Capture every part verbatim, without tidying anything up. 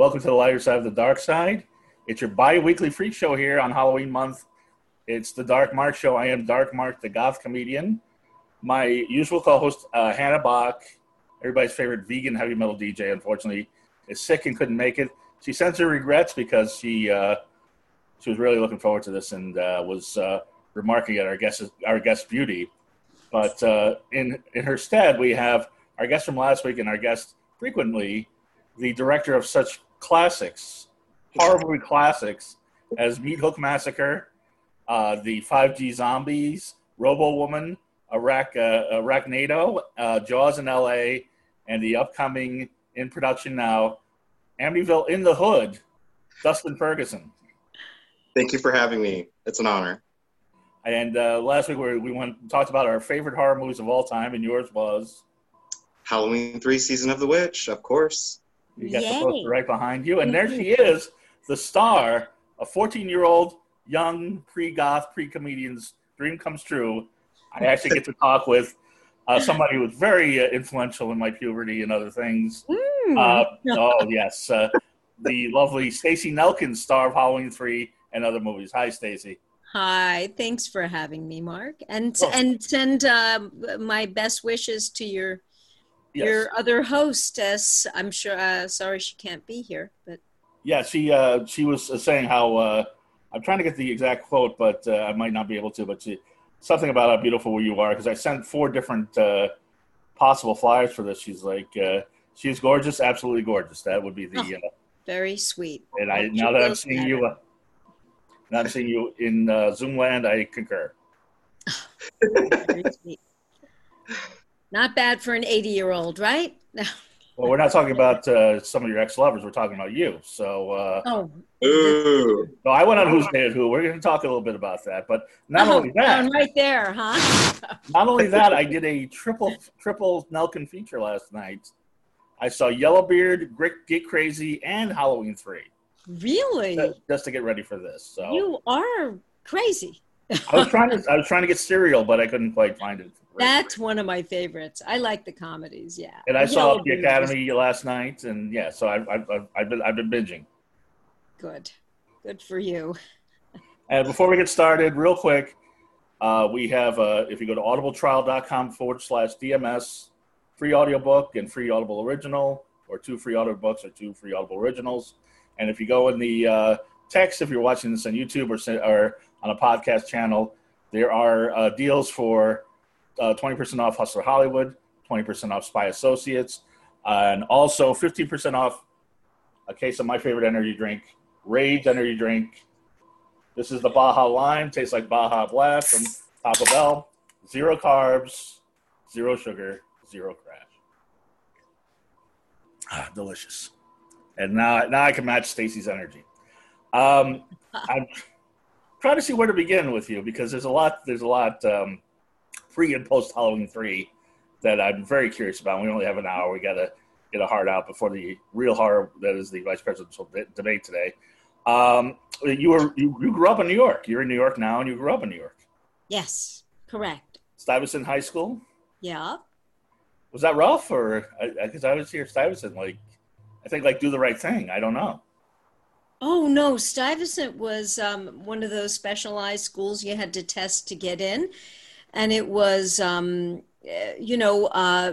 welcome to the lighter side of the dark side. It's your bi-weekly freak show here on Halloween month. It's the Dark Mark Show. I am Dark Mark, the goth comedian. My usual co-host, uh, Hannah Bach, everybody's favorite vegan heavy metal D J, unfortunately, is sick and couldn't make it. She sends her regrets because she uh, she was really looking forward to this and uh, was uh, remarking at our guest our guest beauty. But uh, in in her stead, we have our guest from last week and our guest frequently, the director of such classics, horror movie classics, as Meat Hook Massacre, uh, the five G Zombies, Robo Woman, Iraq, uh, Arachnado, uh, Jaws in L A, and the upcoming, in production now, Amityville in the Hood, Dustin Ferguson. Thank you for having me. It's an honor. And uh, last week we, we went talked about our favorite horror movies of all time, and yours was Halloween three, Season of the Witch, of course. You got Yay. the poster right behind you. And there she is, the star, a fourteen-year-old, young, pre-goth, pre-comedian's dream comes true. I actually get to talk with uh, somebody who was very uh, influential in my puberty and other things. Mm. Uh, oh, yes. Uh, the lovely Stacey Nelkins, star of Halloween three and other movies. Hi, Stacey. Hi, thanks for having me, Mark. And Oh. and send uh, my best wishes to your Yes. your other hostess. I'm sure. Uh, sorry, she can't be here, but Yeah, she uh, she was uh, saying how uh, I'm trying to get the exact quote, but uh, I might not be able to. But she, something about how beautiful you are, because I sent four different uh, possible flyers for this. She's like, uh, she's gorgeous, absolutely gorgeous. That would be the. Oh, Uh, very sweet. and I Hope now she that I'm feels seeing better. you, uh, now I'm seeing you in uh, Zoomland, I concur. Very sweet. Not bad for an eighty-year-old, right? Well, we're not talking about uh, some of your ex-lovers. We're talking about you. So, uh, Oh, Ooh. so I went on Who's Dead Who. We're going to talk a little bit about that. But not oh, only that, down right there, huh? not only that, I did a triple triple Nelkin feature last night. I saw Yellowbeard, Grit- Get Crazy, and Halloween three. Really? Just, just to get ready for this. So You are crazy. I was trying to I was trying to get Serial, but I couldn't quite find it. That's one of my favorites. I like the comedies, yeah. And I saw Yellow The Beard is Academy last night, and yeah, so I've I've, I've, I've been I've been binging. Good. Good for you. And before we get started, real quick, uh, we have, uh, if you go to audibletrial.com forward slash DMS, free audiobook and free Audible original, or two free audiobooks or two free Audible originals. And if you go in the uh, text, if you're watching this on YouTube or, or on a podcast channel, there are uh, deals for uh, twenty percent off Hustler Hollywood, twenty percent off Spy Associates, uh, and also fifteen percent off a case of my favorite energy drink, Rage Energy Drink. This is the Baja Lime. Tastes like Baja Blast from Taco Bell. Zero carbs, zero sugar, zero crash. Ah, delicious. And now, now I can match Stacey's energy. Um, I'm trying to see where to begin with you because there's a lot. There's a lot um, pre and post Halloween three that I'm very curious about. We only have an hour. We got to get a heart out before the real horror that is the vice presidential de- debate today. Um, you were you, you grew up in New York. You're in New York now, and you grew up in New York. Yes, correct. Stuyvesant High School. Yeah. Was that rough, or because I, I was here Stuyvesant, like I think like do the right thing. I don't know. Oh, no, Stuyvesant was um, one of those specialized schools you had to test to get in. And it was, um, eh, you know, uh,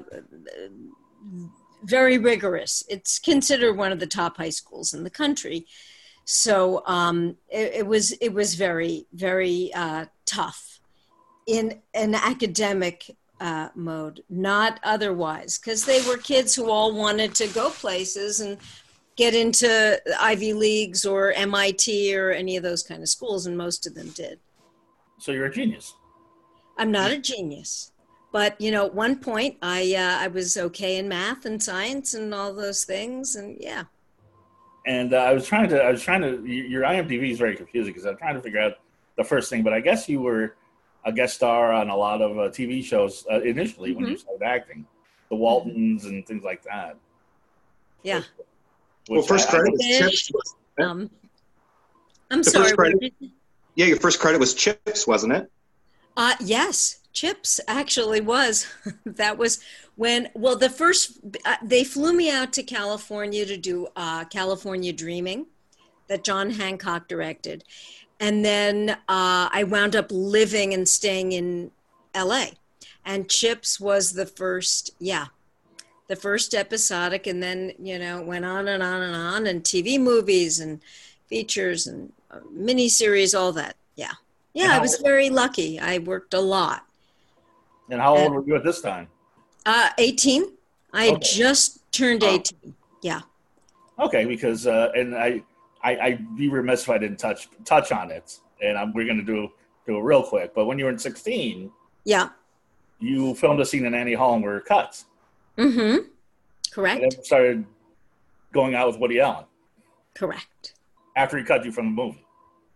very rigorous. It's considered one of the top high schools in the country. So um, it, it was it was very, very uh, tough in an academic uh, mode, not otherwise, because they were kids who all wanted to go places and get into Ivy Leagues or M I T or any of those kind of schools, and most of them did. So you're a genius. I'm not a genius, but you know, at one point I uh, I was okay in math and science and all those things, and yeah. And uh, I was trying to, I was trying to. Your I M D B is very confusing because I'm trying to figure out the first thing. But I guess you were a guest star on a lot of uh, T V shows uh, initially mm-hmm. when you started acting, the Waltons and things like that. Yeah. Which, well, first I, credit I, was Chips. Um, I'm the sorry. Credit, yeah, your first credit was Chips, wasn't it? Uh, yes, Chips actually was. That was when, well, the first, uh, they flew me out to California to do uh, California Dreaming that John Hancock directed. And then uh, I wound up living and staying in L A. And Chips was the first, yeah, the first episodic. And then, you know, it went on and on and on, and T V movies and features and uh, miniseries, all that. Yeah. Yeah, how, I was very lucky. I worked a lot. And how old uh, were you at this time? Uh, eighteen. I had Okay. just turned eighteen. Yeah. Okay, because uh, and I, I I'd be remiss if I didn't touch touch on it, and I'm, we're going to do do it real quick. But when you were in sixteen, Yeah. you filmed a scene in Annie Hall and were cut, Mm-hmm. Correct. and then started going out with Woody Allen Correct. after he cut you from the movie.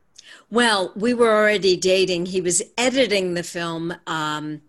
Well, we were already dating. He was editing the film um,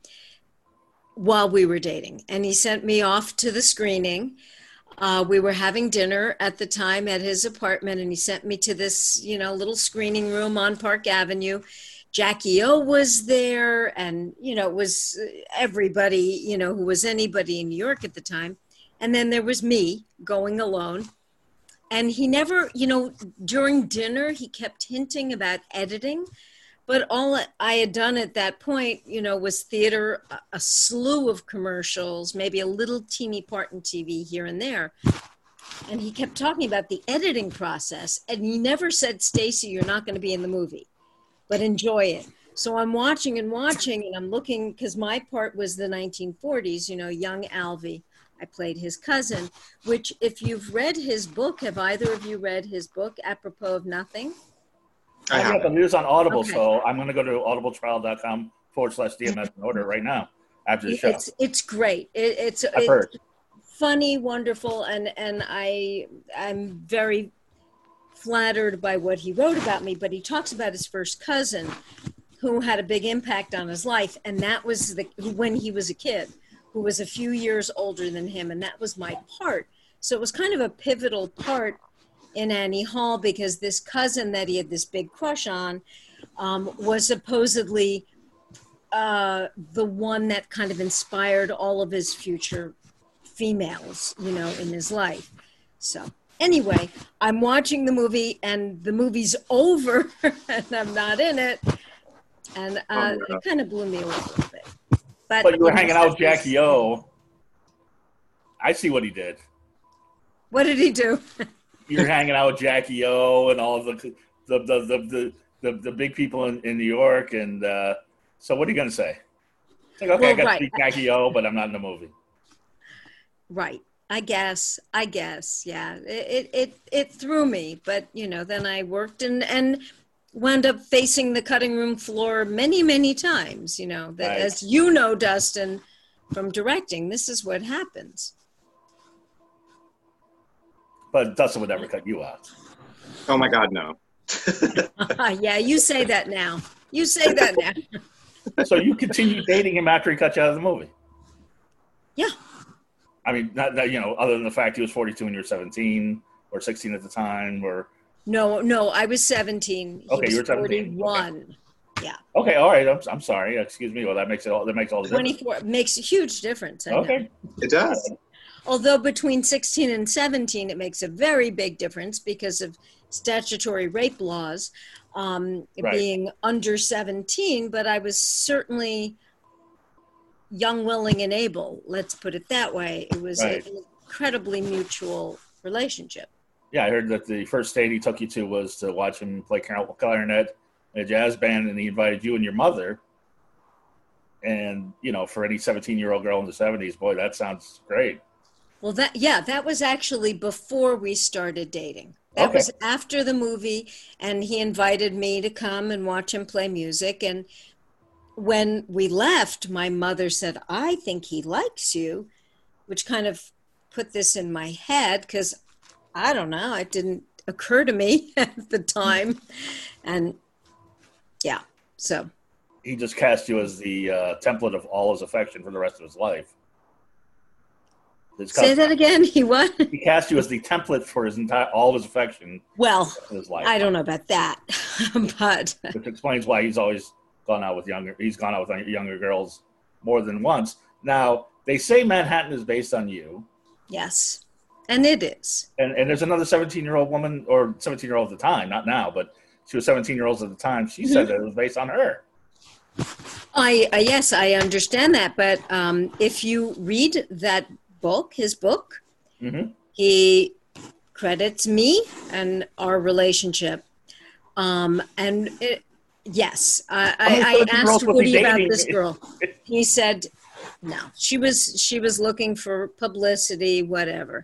while we were dating, and he sent me off to the screening. Uh, we were having dinner at the time at his apartment, and he sent me to this, you know, little screening room on Park Avenue. Jackie O was there, and, you know, it was everybody, you know, who was anybody in New York at the time. And then there was me going alone. And he never, you know, during dinner, he kept hinting about editing. But all I had done at that point, you know, was theater, a, a slew of commercials, maybe a little teeny part in T V here and there. And he kept talking about the editing process. And he never said, Stacy, you're not going to be in the movie, but enjoy it. So I'm watching and watching, and I'm looking, because my part was the nineteen forties, you know, young Alvy. I played his cousin, which, if you've read his book, have either of you read his book, Apropos of Nothing? I I got the have. news on Audible, Okay. so I'm going to go to audibletrial.com forward slash DMS and order right now after the show. It's it's great. It, it's I've it's heard. funny, wonderful, and and I I'm very flattered by what he wrote about me. But he talks about his first cousin, who had a big impact on his life, and that was the when he was a kid, who was a few years older than him, and that was my part. So it was kind of a pivotal part in Annie Hall, because this cousin that he had this big crush on um, was supposedly uh, the one that kind of inspired all of his future females, you know, in his life. So anyway, I'm watching the movie, and the movie's over, and I'm not in it, and uh, Oh, yeah. it kind of blew me away a little bit. But, But you were know, hanging out with that was- Jackie O. I see what he did. What did he do? You're hanging out with Jackie O and all of the the the the the, the, the big people in, in New York, and uh, so what are you going to say? It's like, okay, Well, I got right. to see Jackie O, but I'm not in the movie. Right. I guess. I guess. Yeah. It, it it it threw me, but you know, then I worked and and wound up facing the cutting room floor many many times. You know, that, Right. as you know, Dustin, from directing, this is what happens. But Dustin would never cut you out. Oh my God, no. Yeah, you say that now. You say that now. So you continued dating him after he cut you out of the movie? Yeah. I mean, not, not, you know, other than the fact he was forty-two and you were seventeen or sixteen at the time, or No, no, I was seventeen. He Okay, was you were seventeen. forty-one. okay, all right. I'm, I'm sorry. Excuse me. Well, that makes it all that makes all the difference. twenty-four makes a huge difference. I know. Okay. It does. Although between sixteen and seventeen, it makes a very big difference because of statutory rape laws, um, Right. being under seventeen. But I was certainly young, willing, and able. Let's put it that way. It was Right. an incredibly mutual relationship. Yeah, I heard that the first date he took you to was to watch him play clarinet in a jazz band, and he invited you and your mother. And, you know, for any seventeen-year-old girl in the seventies, boy, that sounds great. Well, that yeah, that was actually before we started dating. That Okay. was after the movie, and he invited me to come and watch him play music. And when we left, my mother said, "I think he likes you," which kind of put this in my head because I don't know, it didn't occur to me at the time. And yeah, so He just cast you as the uh, template of all his affection for the rest of his life. His say cousin- that again. He what? He cast you as the template for his entire all of his affection Well, in his life. I don't know about that, but Which explains why he's always gone out with younger. He's gone out with younger girls more than once. Now they say Manhattan is based on you. Yes, and it is. And and there's another seventeen-year-old woman, or seventeen-year-old at the time, not now, but she was seventeen-year-old at the time. She mm-hmm. said that it was based on her. I uh, yes, I understand that, but um, if you read that book, his book, mm-hmm. he credits me and our relationship. Um, and it, yes, I, I, I asked Woody about this girl. He said, no, she was she was looking for publicity, whatever.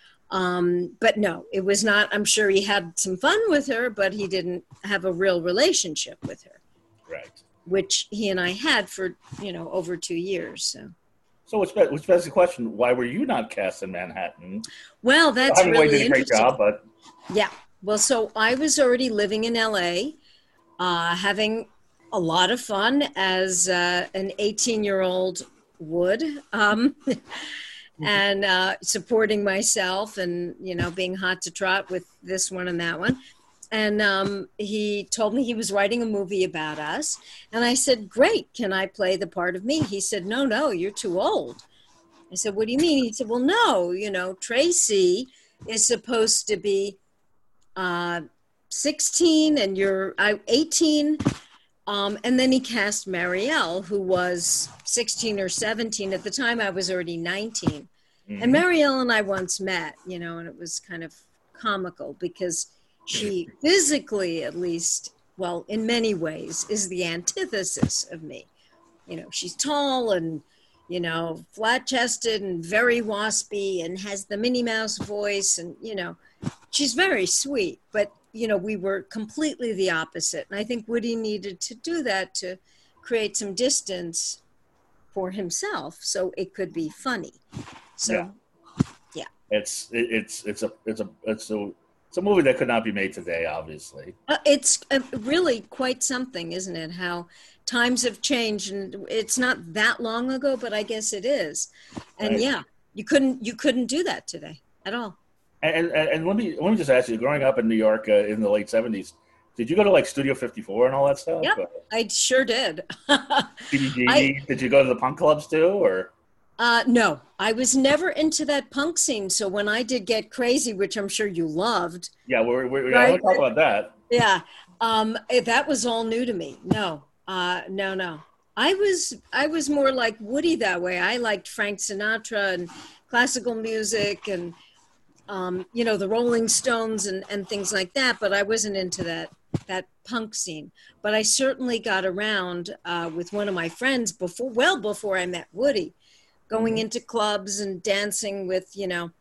Um, but no, it was not. I'm sure he had some fun with her, but he didn't have a real relationship with her. Right. Which he and I had for, you know, over two years. So, so which, which begs the question, why were you not cast in Manhattan? Well, that's really did a great job, but... Yeah. Well, so I was already living in L A, uh, having a lot of fun as uh, an eighteen-year-old would, um, and uh, supporting myself and, you know, being hot to trot with this one and that one. And um, he told me he was writing a movie about us. And I said, great, can I play the part of me? He said, no, no, you're too old. I said, what do you mean? He said, well, no, you know, Tracy is supposed to be uh, sixteen and you're eighteen. Um, and then he cast Marielle, who was sixteen or seventeen. At the time, I was already nineteen. Mm-hmm. And Marielle and I once met, you know, and it was kind of comical because she physically, at least, well, in many ways, is the antithesis of me. You know, she's tall and, you know, flat-chested and very waspy and has the Minnie Mouse voice. And, you know, she's very sweet. But, you know, we were completely the opposite. And I think Woody needed to do that to create some distance for himself so it could be funny. So, yeah. yeah. It's, it, it's, it's a, it's a, it's a, It's a movie that could not be made today, obviously. Uh, it's uh, really quite something, isn't it? How times have changed, and it's not that long ago, but I guess it is. And right. yeah, you couldn't you couldn't do that today at all. And and, and let me let me just ask you: growing up in New York uh, in the late seventies, did you go to like Studio fifty-four and all that stuff? Yeah, I sure did. C D G? I, did you go to the punk clubs too, or? Uh, no, I was never into that punk scene. So when I did Get Crazy, which I'm sure you loved. Yeah, we're, we're, right? we'll talk about that. Yeah, um, that was all new to me. No, uh, no, no. I was I was more like Woody that way. I liked Frank Sinatra and classical music and, um, you know, the Rolling Stones and, and things like that. But I wasn't into that that punk scene. But I certainly got around uh, with one of my friends before, well before I met Woody. Going into clubs and dancing with, you know,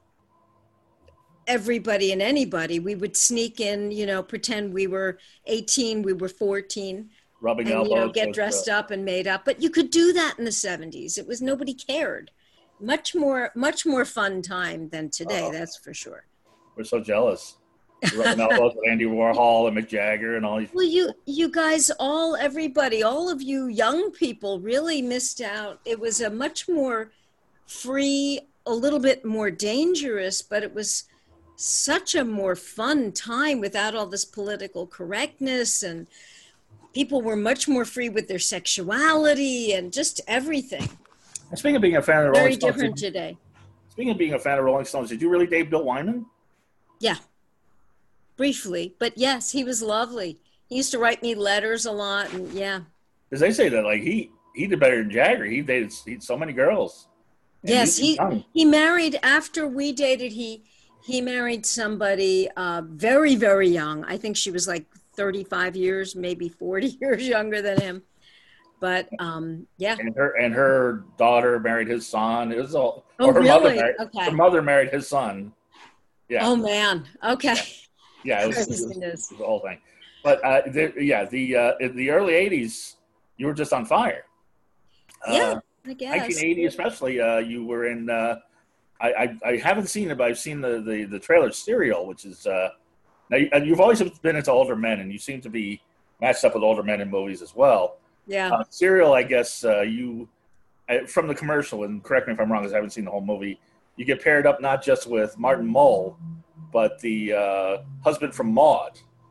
everybody and anybody. We would sneak in, you know, pretend we were eighteen, we were fourteen. Rubbing and, elbows. You know, get dressed up and made up. But you could do that in the seventies. It was, nobody cared. Much more, much more fun time than today, oh, that's for sure. We're so jealous. Rubbing elbows with Andy Warhol and Mick Jagger and all these. Well, you, you guys, all, everybody, all of you young people really missed out. It was a much more free, a little bit more dangerous, but it was such a more fun time without all this political correctness, and people were much more free with their sexuality and just everything. And speaking of being a fan of the Rolling Very Stones. different today. Speaking of being a fan of Rolling Stones, did you really date Bill Wyman? Yeah. Briefly, but yes, he was lovely. He used to write me letters a lot, and yeah. Because they say that like he he did better than Jagger. He dated he, so many girls. Yes, he he, he married after we dated. He he married somebody uh, very very young. I think she was like thirty-five years, maybe forty years younger than him. But um, yeah. And her and her daughter married his son. It was all. Oh or her really? Mother married, okay. Her mother married his son. Yeah. Oh man. Okay. Yeah. Yeah, it was, it was, it was the whole thing. But uh, the, yeah, the uh, in the early eighties, you were just on fire. Yeah, uh, I guess. nineteen eighty, especially, uh, you were in. Uh, I, I I haven't seen it, but I've seen the the, the trailer Serial, which is. Uh, now you, you've always been into older men, and you seem to be matched up with older men in movies as well. Yeah. Uh, Serial, I guess uh, you uh, from the commercial, and correct me if I'm wrong, because I haven't seen the whole movie. You get paired up not just with Martin Mull, but the uh, husband from Maude.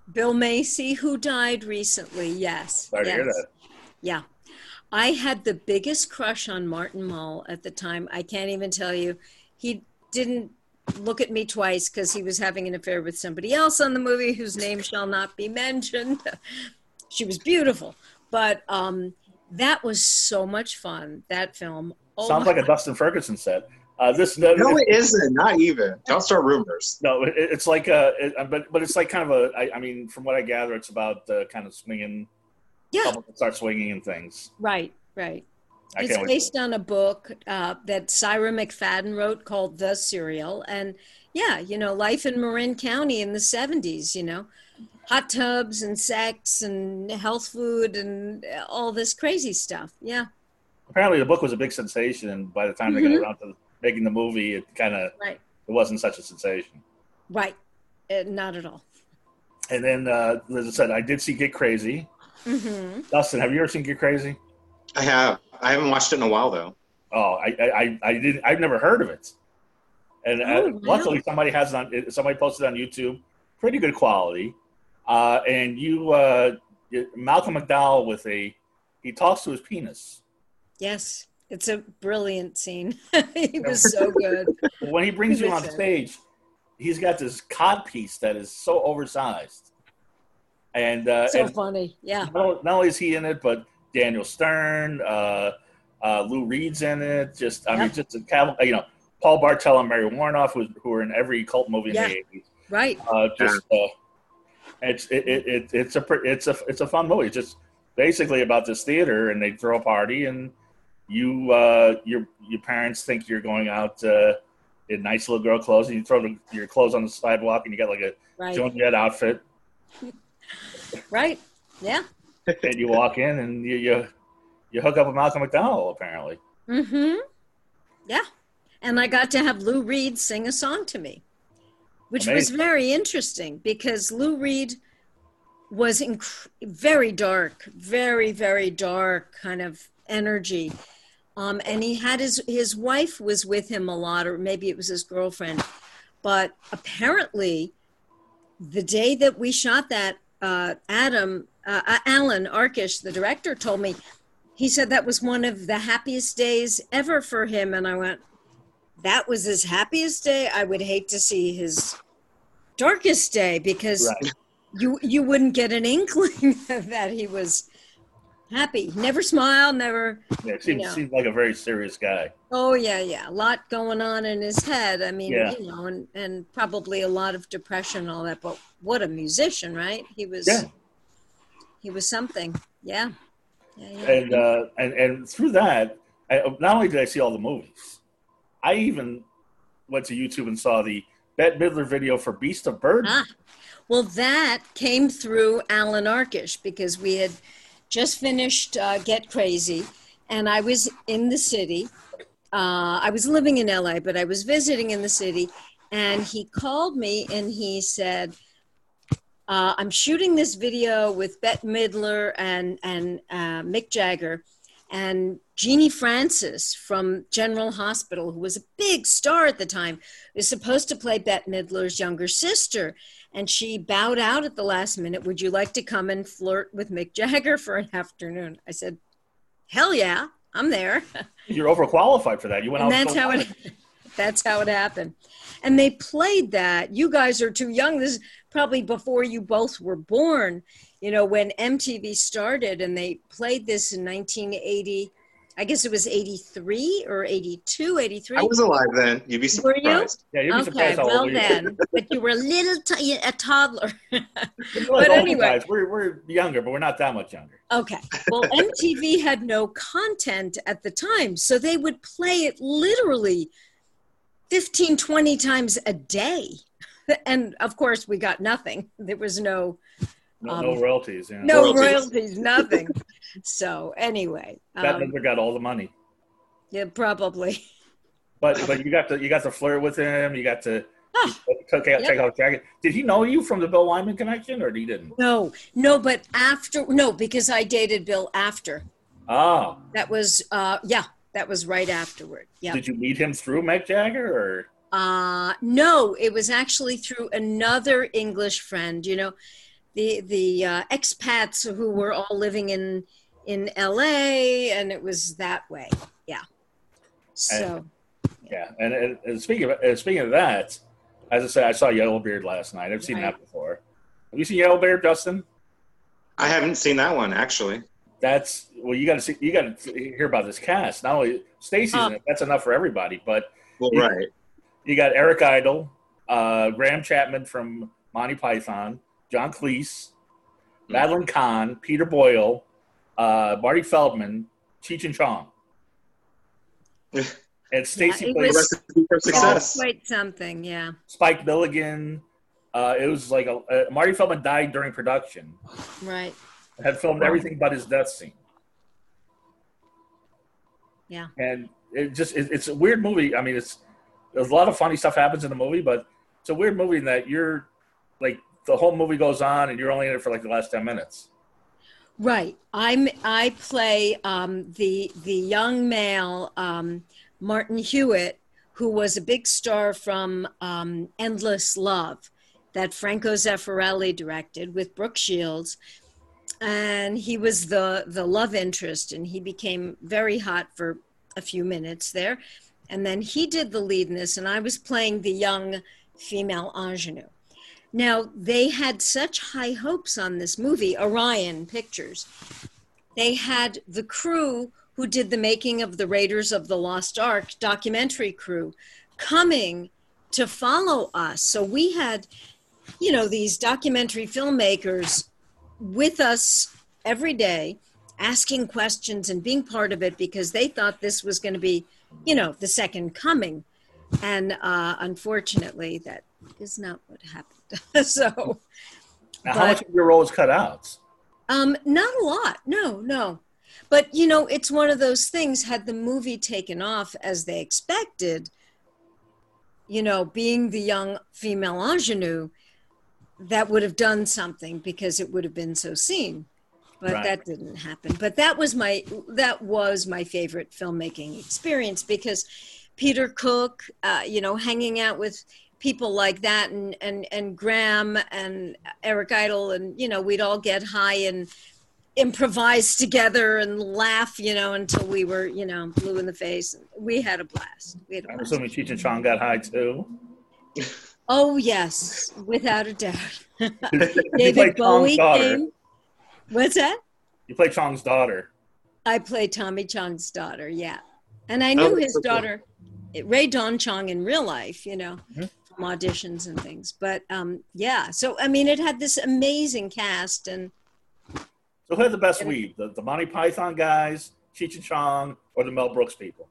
Bill Macy, who died recently. Yes. Sorry yes. to hear that. Yeah. I had the biggest crush on Martin Mull at the time. I can't even tell you. He didn't look at me twice because he was having an affair with somebody else on the movie whose name shall not be mentioned. She was beautiful. But um, that was so much fun, that film. Oh Sounds my- like a Dustin Ferguson set. Uh, this No, it isn't. Not even. Don't start rumors. No, it, it's like a, it, but but it's like kind of a. I, I mean, from what I gather, it's about uh, kind of swinging. Yeah. Couple that start swinging and things. Right, right. I It's can't wait. based on a book uh, that Syra McFadden wrote called The Serial. And yeah, you know, life in Marin County in the seventies, you know, hot tubs and sex and health food and all this crazy stuff. Yeah. Apparently, the book was a big sensation, and by the time they got Mhm. around to making the movie, it kind of Right, it wasn't such a sensation. right. Uh, not at all. And then, uh, as I said, I did see Get Crazy. Hmm. Dustin, have you ever seen Get Crazy? I have. I haven't watched it in a while though. Oh, I, I, I I didn't. I've never heard of it. And Oh, uh, wow. luckily, somebody has it on. Somebody posted it on YouTube. Pretty good quality. Uh, and you, uh, Malcolm McDowell with a, he talks to his penis. Yes, it's a brilliant scene. He was so good. When he brings you on Listen. stage, he's got this cod piece that is so oversized. And, uh, So and funny. Yeah. not, not only is he in it, but Daniel Stern, uh, uh, Lou Reed's in it. Just, I mean, Yep. just a cav- you know, Paul Bartel and Mary Warnoff, who, who were in every cult movie in Yeah. the eighties. Right. Uh, just, uh, it's it, it, it it's a pr- it's a it's a fun movie. It's just basically about this theater, and they throw a party, and you uh, your your parents think you're going out uh, in nice little girl clothes, and you throw the, your clothes on the sidewalk, and you got like a Right. Joan Jett outfit, Right. Yeah. and you walk in, and you you, you hook up with Malcolm McDowell apparently. Mm-hmm. Yeah. And I got to have Lou Reed sing a song to me, which was Amazing. very interesting because Lou Reed was inc- very dark, very, very dark kind of energy. Um, and he had his, his wife was with him a lot, or maybe it was his girlfriend. But apparently, the day that we shot that, uh, Adam, uh, Alan Arkish, the director, told me, he said that was one of the happiest days ever for him. And I went, that was his happiest day. I would hate to see his darkest day because Right. you you wouldn't get an inkling that he was happy. Never smiled, never. Yeah, it seems, You know. seems like a very serious guy. Oh yeah, yeah. A lot going on in his head. I mean, Yeah. you know, and, and probably a lot of depression and all that. But what a musician, right? He was. Yeah. He was something. Yeah. Yeah. yeah. And uh, and and through that, I, not only did I see all the movies, I even went to YouTube and saw the Bette Midler video for Beast of Burden. Ah, well, that came through Alan Arkish because we had just finished uh, Get Crazy, and I was in the city. Uh, I was living in L A, but I was visiting in the city, and he called me and he said, uh, "I'm shooting this video with Bette Midler and and uh, Mick Jagger." And Jeannie Francis from General Hospital, who was a big star at the time, was supposed to play Bette Midler's younger sister. And she bowed out at the last minute. Would you like to come and flirt with Mick Jagger for an afternoon? I said, hell yeah, I'm there. You're overqualified for that. You went And out. that's so how hard. it that's how it happened. And they played that. You guys are too young. This is probably before you both were born, you know, when M T V started, and they played this in nineteen eighty. I guess it was eighty-three or eighty-two, eighty-three. I was alive then. You'd be Were you? surprised. Yeah, you'd be Okay, surprised how well old we are. then, but you were a little, t- a toddler. We're like but older anyway. guys. We're we're younger, but we're not that much younger. Okay. Well, M T V had no content at the time, so they would play it literally fifteen, twenty times a day. And of course, we got nothing. There was no No, Um, no royalties. Yeah. no Royalties. royalties, nothing. So anyway, That um, Midler got all the money. yeah, probably. But but you got to you got to flirt with him. You got to Ah, take out take out jacket. Did he know you from the Bill Wyman connection, or he didn't? no, no, but after, no, because I dated Bill after. Oh, That was, uh, yeah, that was right afterward. Yeah. did you meet him through Mick Jagger, or Uh, no, it was actually through another English friend. You know, the the uh, expats who were all living in in L A, and it was that way. Yeah. So. And, yeah, and, and, and speaking of and speaking of that, as I said, I saw Yellowbeard last night. I've seen Right. that before. Have you seen Yellowbeard, Justin? I haven't seen that one actually. That's well, you got to see, you got to hear about this cast. Not only Stacey's Oh. in it, that's enough for everybody. But Well, you, right. you got Eric Idle, uh, Graham Chapman from Monty Python, John Cleese, Madeline Kahn, Peter Boyle, uh, Marty Feldman, Cheech and Chong, and Stacey Yeah, it plays was- Recipe for success. Quite something, yeah. Spike Milligan. Uh, it was like a, uh, Marty Feldman died during production. Right. Had filmed everything but his death scene. Yeah. And it just it, it's a weird movie. I mean, it's there's a lot of funny stuff happens in the movie, but it's a weird movie in that you're like the whole movie goes on and you're only in it for like the last ten minutes. Right. I'm. I play um, the the young male um, Martin Hewitt, who was a big star from um, Endless Love, that Franco Zeffirelli directed with Brooke Shields, and he was the the love interest, and he became very hot for a few minutes there, and then he did the lead in this, and I was playing the young female ingenue. Now, they had such high hopes on this movie, Orion Pictures. They had the crew who did the making of the Raiders of the Lost Ark documentary crew coming to follow us. So we had, you know, these documentary filmmakers with us every day, asking questions and being part of it because they thought this was going to be, you know, the second coming. And uh, unfortunately, that is not what happened. so, Now, how but, much of your role is cut out? um, not a lot. No, no. But, you know, it's one of those things, had the movie taken off as they expected, you know, being the young female ingenue, that would have done something because it would have been so seen. But Right. that didn't happen. But that was my that was my favorite filmmaking experience because Peter Cook, uh, you know, hanging out with people like that, and and and Graham and Eric Idle, and you know, we'd all get high and improvise together and laugh, you know, until we were, you know, blue in the face. We had a blast. We had a I'm blast. assuming Cheech and Chong got high too. Oh yes, without a doubt. You play David Chong's Bowie daughter. came. What's that? You play Chong's daughter. I played Tommy Chong's daughter, yeah. And I knew Oh, his so cool. daughter, Ray Dawn Chong, in real life, you know, Mhm. from auditions and things. But um, yeah, so I mean, it had this amazing cast, and So who had the best weed? The, the Monty Python guys, Cheech and Chong, or the Mel Brooks people?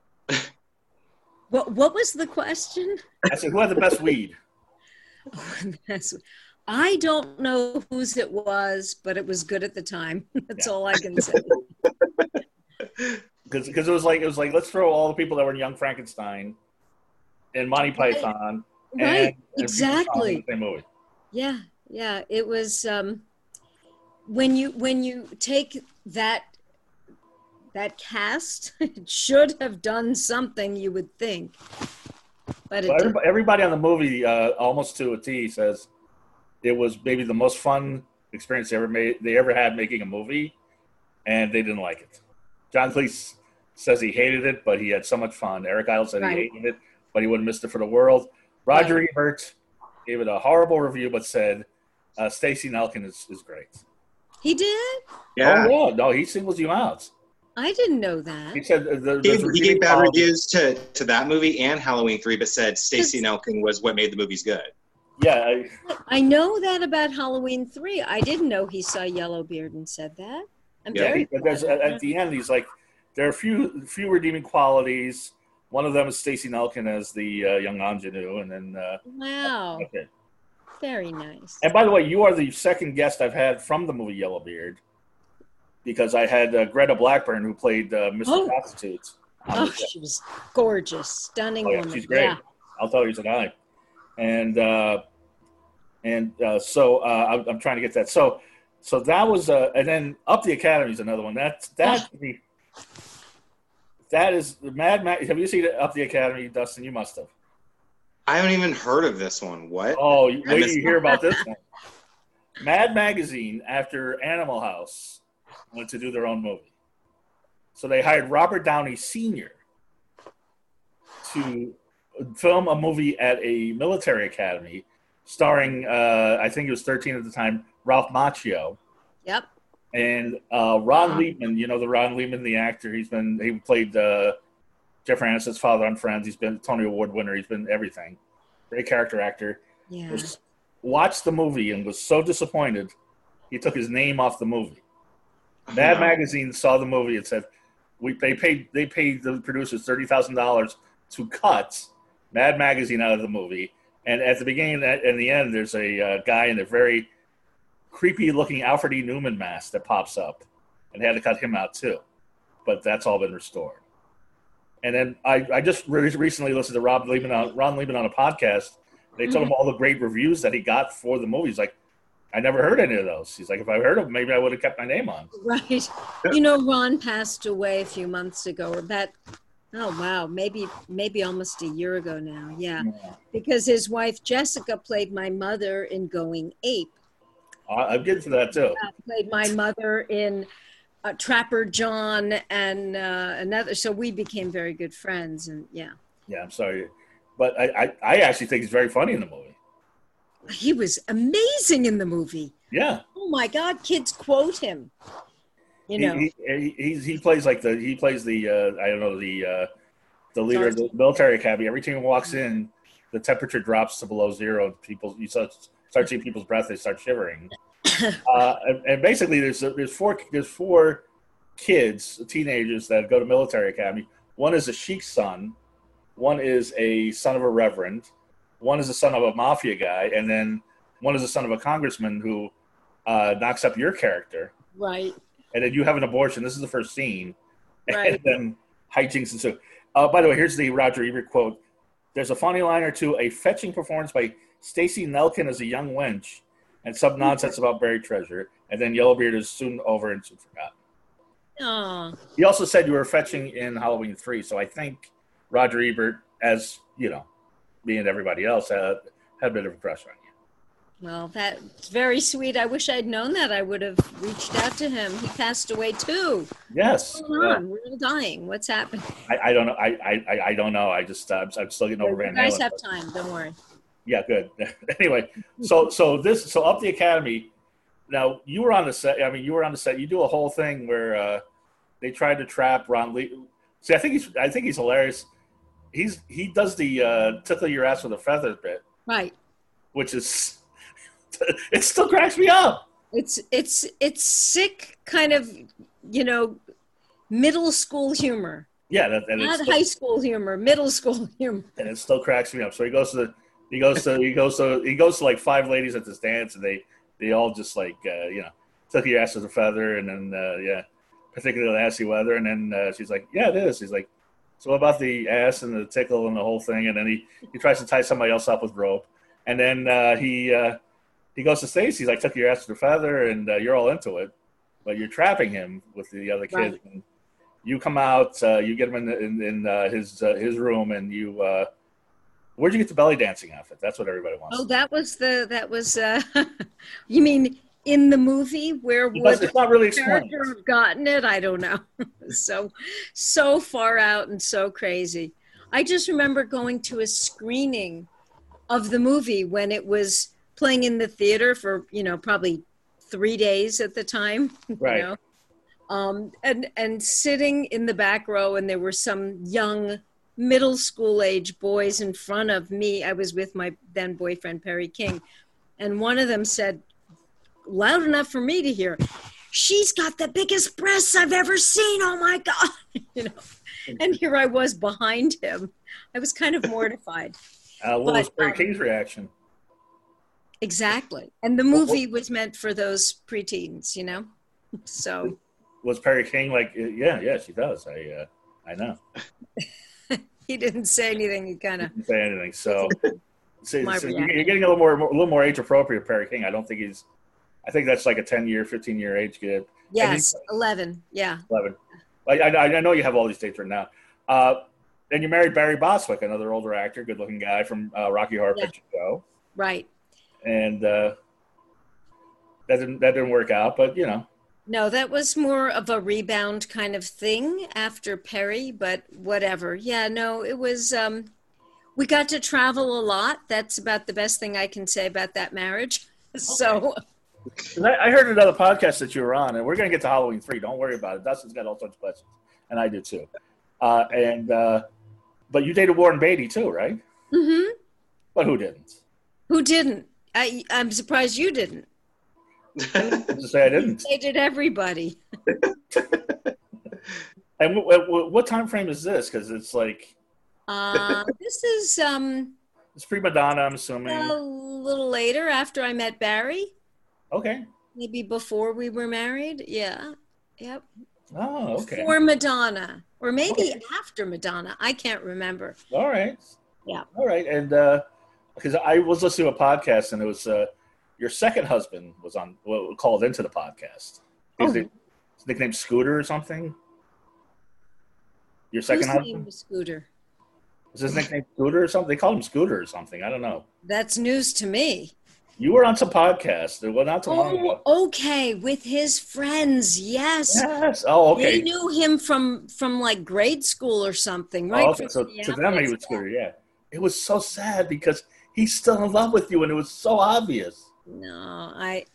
what what was the question? I said, who had the best weed? That's- I don't know whose it was, but it was good at the time. That's Yeah. all I can say. Because it was like it was like let's throw all the people that were in Young Frankenstein and Monty Python and, Right, and Cheech and Chong in exactly. the same movie. Yeah, yeah. It was um, when you when you take that that cast, it should have done something, you would think, but it Well, didn't. everybody, everybody on the movie, uh, almost to a T, says it was maybe the most fun experience they ever made. They ever had making a movie, and they didn't like it. John Cleese says he hated it, but he had so much fun. Eric Idle said Right. he hated it, but he wouldn't missed it for the world. Roger Ebert gave it a horrible review, but said uh, Stacey Nelkin is, is great. He did? Yeah. Oh, yeah. No, he singles you out. I didn't know that. He said uh, the, He, there's he redeeming gave bad qualities. reviews to, to that movie and Halloween three, but said Stacey Nelkin was what made the movies good. Yeah, I, I know that about Halloween three. I didn't know he saw Yellowbeard and said that. I'm Yeah, very But there's, at, at the end, he's like, there are a few few redeeming qualities. One of them is Stacey Nelkin as the uh, young ingenue, and then uh, wow, okay. very nice. And by the way, you are the second guest I've had from the movie Yellowbeard, because I had uh, Greta Blackburn who played uh, Mister Oh. Prostitute. on Oh, the show. she was gorgeous, stunning Oh, yeah, woman. she's great. Yeah. I'll tell you tonight. And uh, and uh, so uh, I'm, I'm trying to get that. So so that was uh, and then Up the Academy is another one. That that that is the Mad Max. Have you seen Up the Academy, Dustin? You must have. I haven't even heard of this one. What? Oh, wait till missed you hear about this one. Mad Magazine, after Animal House, wanted to do their own movie. So they hired Robert Downey Senior to film a movie at a military academy starring, uh, I think it was thirteen at the time, Ralph Macchio. Yep. And uh, Ron Liebman, you know the Ron Liebman, the actor. He's been he played uh, Jeffrey Aniston's father on Friends. He's been a Tony Award winner. He's been everything. Great character actor. Yeah. Was, watched the movie and was so disappointed, he took his name off the movie. Mad Magazine saw the movie and said, "We they paid they paid the producers thirty thousand dollars to cut Mad Magazine out of the movie." And at the beginning and the end, there's a uh, guy in a very creepy-looking Alfred E. Newman mask that pops up, and they had to cut him out too. But that's all been restored. And then I, I just re- recently listened to Rob Liebman on, Ron Liebman on a podcast. They told mm-hmm. him all the great reviews that he got for the movie. He's like, I never heard any of those. He's like, if I heard them, maybe I would have kept my name on. Right. You know, Ron passed away a few months ago, or that, oh, wow, maybe maybe almost a year ago now. Yeah. yeah. Because his wife, Jessica, played my mother in Going Ape. I'm good for that, too. Uh, played my mother in uh, Trapper John and uh, another. So we became very good friends. And yeah. Yeah, I'm sorry. But I, I, I actually think he's very funny in the movie. He was amazing in the movie. Yeah. Oh, my God. Kids quote him. You know, he he, he, he plays like the he plays the uh, I don't know the uh, the leader of the military academy. Every time he walks in, the temperature drops to below zero. And people you start, start seeing people's breath. They start shivering. uh, and, and basically, there's there's four there's four kids, teenagers that go to military academy. One is a sheik's son. One is a son of a reverend. One is the son of a mafia guy, and then one is the son of a congressman who uh, knocks up your character. Right. And then you have an abortion. This is the first scene. Right. And then hijinks and so. Uh, by the way, here's the Roger Ebert quote. There's a funny line or two, a fetching performance by Stacey Nelkin as a young wench, and some nonsense about buried treasure. And then Yellowbeard is soon over and soon forgotten. Aww. He also said you were fetching in Halloween three. So I think Roger Ebert, as, you know, me and everybody else, had, had a bit of a crush on you. Well, that's very sweet. I wish I'd known that. I would have reached out to him. He passed away too. Yes. What's going on? Yeah. We're all dying. What's happening? I, I don't know. I, I I don't know. I just uh, I'm still getting over Van Halen. You guys have time. Don't worry. Yeah, good. Anyway, so so this so Up the Academy. Now you were on the set. I mean, you were on the set. You do a whole thing where uh, they tried to trap Ron Lee. See, I think he's I think he's hilarious. He's he does the uh, tickle your ass with a feather bit, right? Which is. It still cracks me up. It's it's it's sick, kind of, you know, middle school humor. Yeah, that, and not still, high school humor, middle school humor. And it still cracks me up. So he goes to the, he goes to he goes to he goes to like five ladies at this dance, and they they all just like uh, you know took your ass as a feather, and then uh, yeah, particularly assy weather, and then uh, she's like, yeah, it is. He's like, so what about the ass and the tickle and the whole thing, and then he he tries to tie somebody else up with rope, and then uh, he. Uh, He goes to Stacey, he's like, took your ass to the feather, and uh, you're all into it, but you're trapping him with the other kids. Right. And you come out, uh, you get him in, the, in, in uh, his uh, his room, and you. Uh, where'd you get the belly dancing outfit? That's what everybody wants. Oh, that was the that was. Uh, you mean in the movie where would it's not really explained. Character have gotten it? I don't know. so so far out and so crazy. I just remember going to a screening of the movie when it was playing in the theater for, you know, probably three days at the time, right. you know, um, and, and sitting in the back row, and there were some young middle school age boys in front of me. I was with my then boyfriend, Perry King. And one of them said, loud enough for me to hear, she's got the biggest breasts I've ever seen. Oh my God. you know, and here I was behind him. I was kind of mortified. Uh, what but, was Perry um, King's reaction? Exactly. And the movie was meant for those preteens, you know? So. Was Perry King like, yeah, yeah, she does. I uh, I know. He didn't say anything. He kind of. Didn't say anything. So, so, so you're getting a little more, a little more age appropriate, Perry King. I don't think he's, I think that's like a ten year, fifteen year age kid. Yes, eleven. Yeah. eleven. I, I, I know you have all these dates right now. Uh, and you married Barry Bostwick, another older actor, good looking guy from uh, Rocky Horror yeah. Picture Show. Right. And uh, that didn't that didn't work out, but you know. No, that was more of a rebound kind of thing after Perry, but whatever. Yeah, no, it was, um, we got to travel a lot. That's about the best thing I can say about that marriage. Okay. So. I, I heard another podcast that you were on, and we're going to get to Halloween three. Don't worry about it. Dustin's got all sorts of questions, and I do too. Uh, and uh, But you dated Warren Beatty too, right? Mm-hmm. But who didn't? Who didn't? I, I'm surprised you didn't. I to say I didn't. They did everybody. And w- w- what time frame is this? Because it's like uh, this is um, it's pre-Madonna, I'm assuming. A little later, after I met Barry. Okay. Maybe before we were married. Yeah. Yep. Oh, okay. Before Madonna, or maybe okay. after Madonna. I can't remember. All right. Yeah. All right, and because uh, I was listening to a podcast, and it was. Uh, Your second husband was on, well, called into the podcast. His, Oh. name, his nickname Scooter or something? Your second Whose husband? name was Scooter? Was his nickname Scooter or something? They called him Scooter or something. I don't know. That's news to me. You were on some podcast. It was not too long ago. Oh, okay. With his friends. Yes. Yes. Oh, okay. They knew him from, from like grade school or something, right? Oh, okay. So Yeah, to them, he was Scooter, yeah. It was so sad because he's still in love with you, and it was so obvious. No, I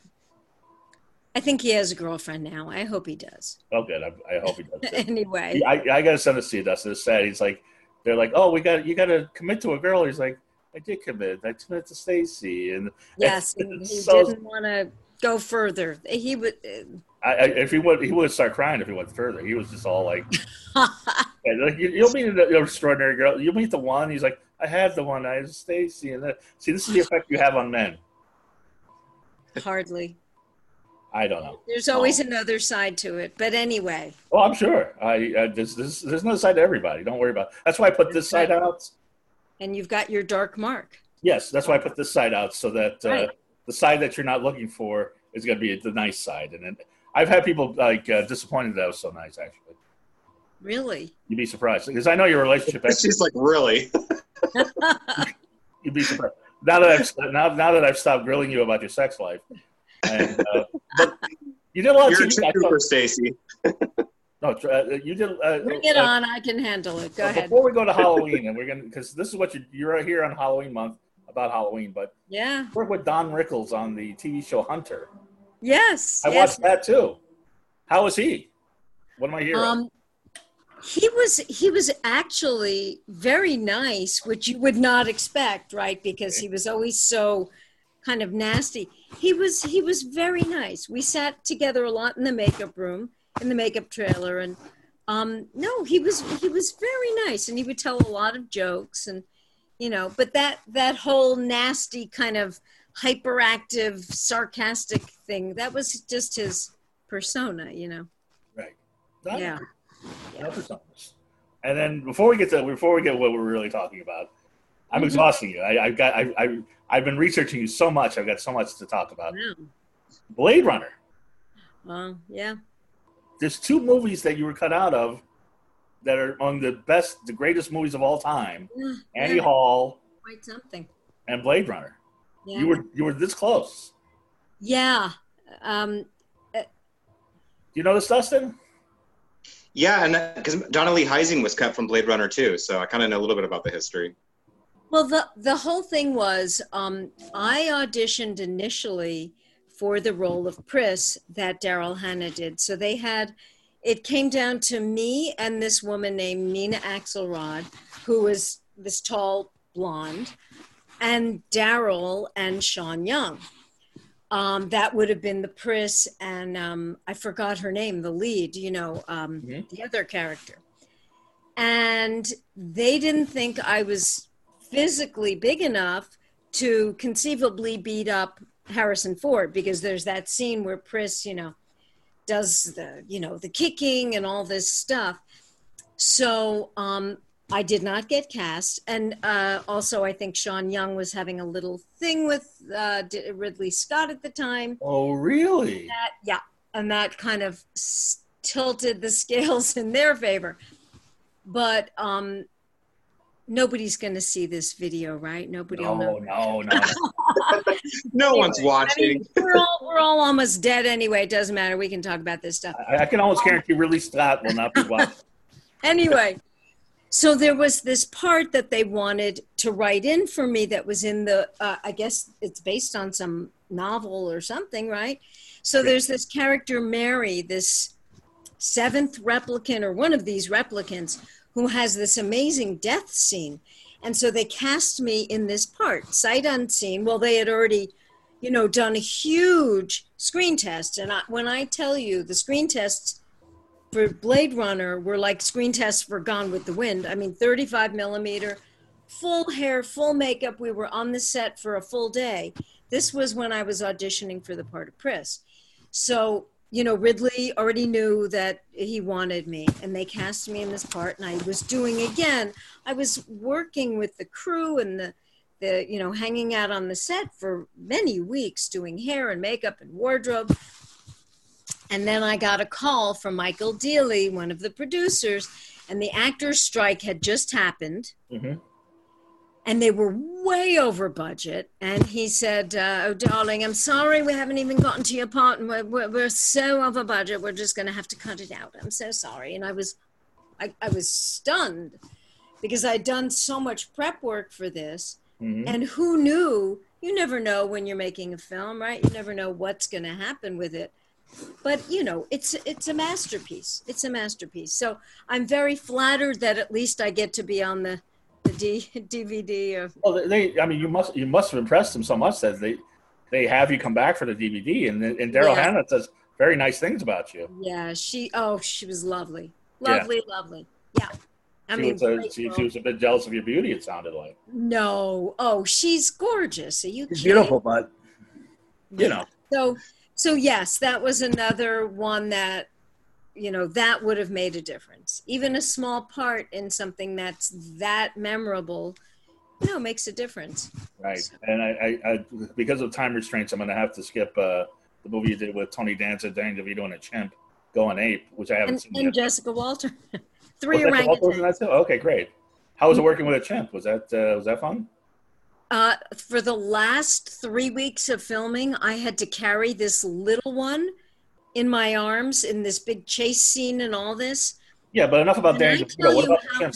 I think he has a girlfriend now. I hope he does. Oh, good. I, I hope he does. Too. Anyway. I, I got to send this to you, Dustin. It's sad. He's like, they're like, oh, we got you got to commit to a girl. He's like, I did commit. I committed to Stacy, and yes, and he so, didn't want to go further. He would. I, I, if he would, he would start crying if he went further. He was just all like, yeah, like you, you'll meet an extraordinary girl. You'll meet the one. He's like, I had the one. I was Stacy, and the, see, this is the effect you have on men. Hardly. I don't know. There's always oh. another side to it, but anyway. Oh, I'm sure. I, I there's, there's there's another side to everybody. Don't worry about it. That's why I put this side out. And you've got your dark mark. Yes, that's why I put this side out so that uh, right. the side that you're not looking for is going to be the nice side. And then I've had people like uh, disappointed that I was so nice. Actually. Really? You'd be surprised because I know your relationship. She's like, really? You'd be surprised. Now that I've now, now that I've stopped grilling you about your sex life, and uh, but you did a lot You're of T V. You're a trooper, Stacy. No, uh, you did. Uh, Bring it uh, on. I can handle it. Go ahead. Before we go to Halloween, and we're gonna because this is what you, you're here on Halloween month about Halloween, but yeah, work with Don Rickles on the T V show Hunter. Yes, I yes. watched that too. How was he? One of my heroes. Um, He was he was actually very nice, which you would not expect, right? Because he was always so kind of nasty. He was he was very nice. We sat together a lot in the makeup room, in the makeup trailer, and um, no, he was he was very nice, and he would tell a lot of jokes, and you know. But that that whole nasty kind of hyperactive, sarcastic thing, that was just his persona, you know. Right. Not yeah. Yeah. And then before we get to before we get what we're really talking about, I'm mm-hmm. exhausting you. I, I've got I, I I've been researching you so much. I've got so much to talk about. Wow. Blade Runner. Uh, yeah. There's two movies that you were cut out of that are among the best, the greatest movies of all time. Yeah, Annie yeah. Hall. Quite something. And Blade Runner. Yeah. You were you were this close. Yeah. Um, uh, Do you know this, Dustin? Yeah, and because Donnelly Heising was cut from Blade Runner too, so I kind of know a little bit about the history. Well, the the whole thing was um, I auditioned initially for the role of Pris that Daryl Hannah did. So they had, it came down to me and this woman named Nina Axelrod, who was this tall blonde, and Daryl and Sean Young. Um, that would have been the Pris and um, I forgot her name, the lead, you know, um, mm-hmm. the other character. And they didn't think I was physically big enough to conceivably beat up Harrison Ford, because there's that scene where Pris, you know, does the, you know, the kicking and all this stuff. So um, I did not get cast. And uh, also I think Sean Young was having a little thing with uh, Ridley Scott at the time. Oh, really? That, yeah. And that kind of s- tilted the scales in their favor. But um, nobody's going to see this video, right? Nobody No, will know. no, no. no. No Anyway, one's watching. I mean, we're, all, we're all almost dead anyway. It doesn't matter. We can talk about this stuff. I, I can almost guarantee Ridley Scott will not be watched. Anyway, so there was this part that they wanted to write in for me that was in the, uh, I guess it's based on some novel or something, right? So there's this character, Mary, this seventh replicant or one of these replicants who has this amazing death scene. And so they cast me in this part, sight unseen. Well, they had already, you know, done a huge screen test. And I, when I tell you the screen tests for Blade Runner were like screen tests for Gone with the Wind. I mean, thirty-five millimeter, full hair, full makeup. We were on the set for a full day. This was when I was auditioning for the part of Pris. So, you know, Ridley already knew that he wanted me, and they cast me in this part. And I was doing, again, I was working with the crew and the, the, you know, hanging out on the set for many weeks doing hair and makeup and wardrobe. And then I got a call from Michael Dealey, one of the producers, and the actors' strike had just happened. Mm-hmm. And they were way over budget. And he said, uh, oh, darling, I'm sorry we haven't even gotten to your part. And we're, we're, we're so over budget. We're just going to have to cut it out. I'm so sorry. And I was, I, I was stunned because I'd done so much prep work for this. Mm-hmm. And who knew? You never know when you're making a film, right? You never know what's going to happen with it. But, you know, it's it's a masterpiece. It's a masterpiece. So I'm very flattered that at least I get to be on the, the D, D V D. Of, well, they, I mean, you must you must have impressed them so much that they they have you come back for the D V D. And, and Daryl yeah. Hannah says very nice things about you. Yeah, she, oh, she was lovely. Lovely, yeah. lovely. Yeah. I she, mean, was a, she, she was a bit jealous of your beauty, it sounded like. No. Oh, she's gorgeous. Are you She's kidding? beautiful, but, you know. So, so, yes, that was another one that, you know, that would have made a difference. Even a small part in something that's that memorable, you know, makes a difference. Right. So. And I, I, I, because of time restraints, I'm going to have to skip uh, the movie you did with Tony Danza, Danny DeVito, and a chimp, Going Ape, which I haven't and, seen and yet. Jessica Walter. Three was orangutans. That okay, great. How was it working with a chimp? Was that uh, was that fun? Uh, for the last three weeks of filming, I had to carry this little one in my arms in this big chase scene and all this. Yeah, but enough about Danny DeVito. What about the chimp?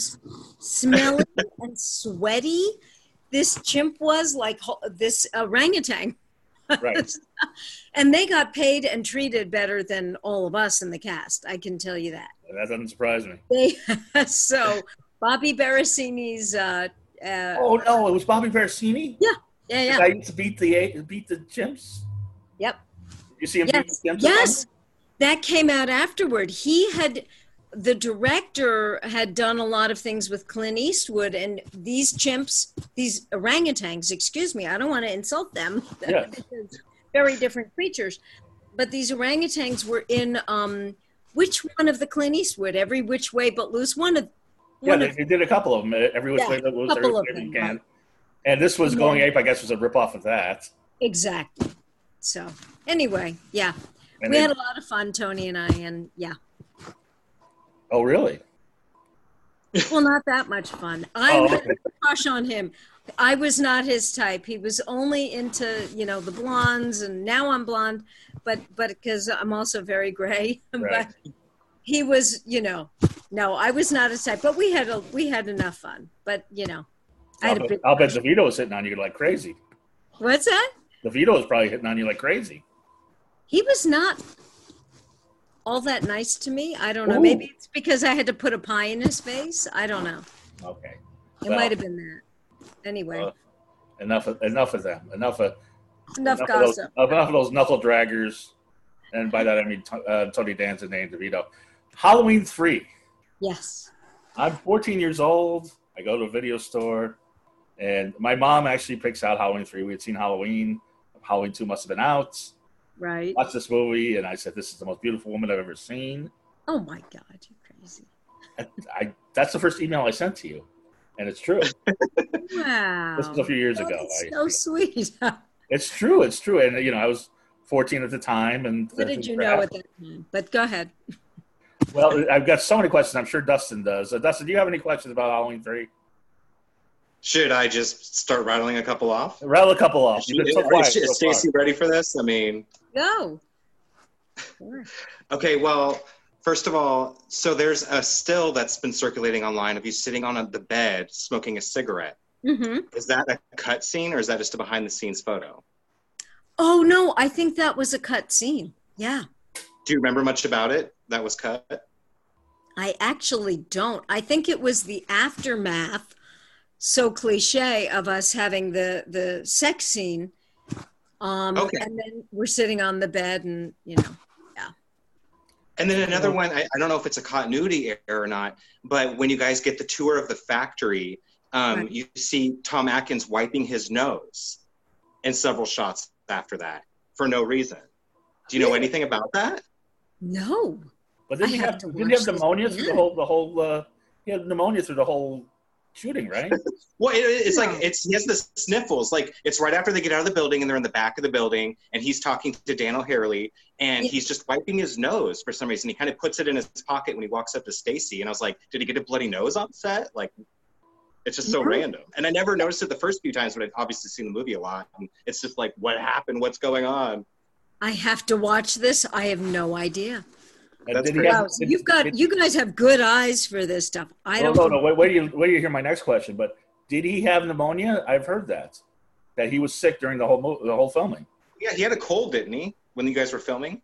Smelly and sweaty this chimp was, like this orangutan. Right. And they got paid and treated better than all of us in the cast. I can tell you that. That doesn't surprise me. They, so Bobby Barasini's. Uh, uh, oh no! It was Bobby Barasini. Yeah, yeah, yeah. I used to beat the beat the chimps. Yep. Did you see him yes. beat the chimps? Yes, that came out afterward. He had. The director had done a lot of things with Clint Eastwood, and these chimps, these orangutans, excuse me, I don't want to insult them. Yeah. Very different creatures. But these orangutans were in, um, which one of the Clint Eastwood? Every Which Way But Loose? One of one Yeah, of, they, they did a couple of them. Every Which yeah, Way But Loose, Every couple Way of You them, Can. right. And this was And Going then- Ape, I guess, was a ripoff of that. Exactly. So, anyway, yeah. And we they- had a lot of fun, Tony and I, and yeah. Oh, really? Well, not that much fun. I Oh, had okay. a crush on him. I was not his type. He was only into, you know, the blondes, and now I'm blonde, but but because I'm also very gray. Right. But he was, you know, no, I was not his type. But we had a we had enough fun. But you know, I had I'll, a big. bet, I'll bet DeVito was hitting on you like crazy. What's that? DeVito was probably hitting on you like crazy. He was not all that nice to me. I don't know. Ooh. Maybe it's because I had to put a pie in his face. I don't know. Okay. It Well, might have been that. Anyway, uh, enough of enough of them. Enough of enough, enough of, gossip. those, enough of those knuckle draggers, and by that I mean uh, Tony Danza and Danny DeVito. Halloween three. Yes. I'm fourteen years old. I go to a video store, and my mom actually picks out Halloween three. We had seen Halloween. Halloween two must have been out. Right. Watched this movie, and I said, "This is the most beautiful woman I've ever seen." Oh my God, you're crazy. I, I that's the first email I sent to you, and it's true. Wow. This was a few years Oh, ago. that's I- so sweet. It's true. It's true. And, you know, I was fourteen at the time. And What did you know at that time? But go ahead. Well, I've got so many questions. I'm sure Dustin does. Uh, Dustin, do you have any questions about Halloween three? Should I just start rattling a couple off? Rattle a couple off. You've been so quiet Is so Stacey far. ready for this? I mean, Go. okay, well, first of all, so there's a still that's been circulating online of you sitting on a, the bed smoking a cigarette. Mm-hmm. Is that a cut scene or is that just a behind the scenes photo? Oh, no, I think that was a cut scene. Yeah. Do you remember much about it that was cut? I actually don't. I think it was the aftermath, so cliche, of us having the, the sex scene. Um, Okay. And then we're sitting on the bed and, you know, yeah. And then another one, I, I don't know if it's a continuity error or not, but when you guys get the tour of the factory, um, Right. you see Tom Atkins wiping his nose in several shots after that for no reason. Do you know Really? anything about that? No. But didn't I he have have, to didn't he watch have this pneumonia through the again. whole, the whole, uh, he had pneumonia through the whole shooting, right? Well, it, it's Yeah. like, it's he has the sniffles. Like, it's right after they get out of the building and they're in the back of the building and he's talking to Dan O'Harely and Yeah. he's just wiping his nose for some reason. He kind of puts it in his pocket when he walks up to Stacy. And I was like, did he get a bloody nose on set? Like, it's just so No. random. And I never noticed it the first few times, but I'd obviously seen the movie a lot. And it's just like, what happened? What's going on? I have to watch this. I have no idea. And That's did he great. have- Wow, so did- you've got, did- you guys have good eyes for this stuff. I Well, don't. no, no, wait, wait, till you, wait till you hear my next question. But did he have pneumonia? I've heard that. That he was sick during the whole mo- the whole filming. Yeah, he had a cold, didn't he, when you guys were filming?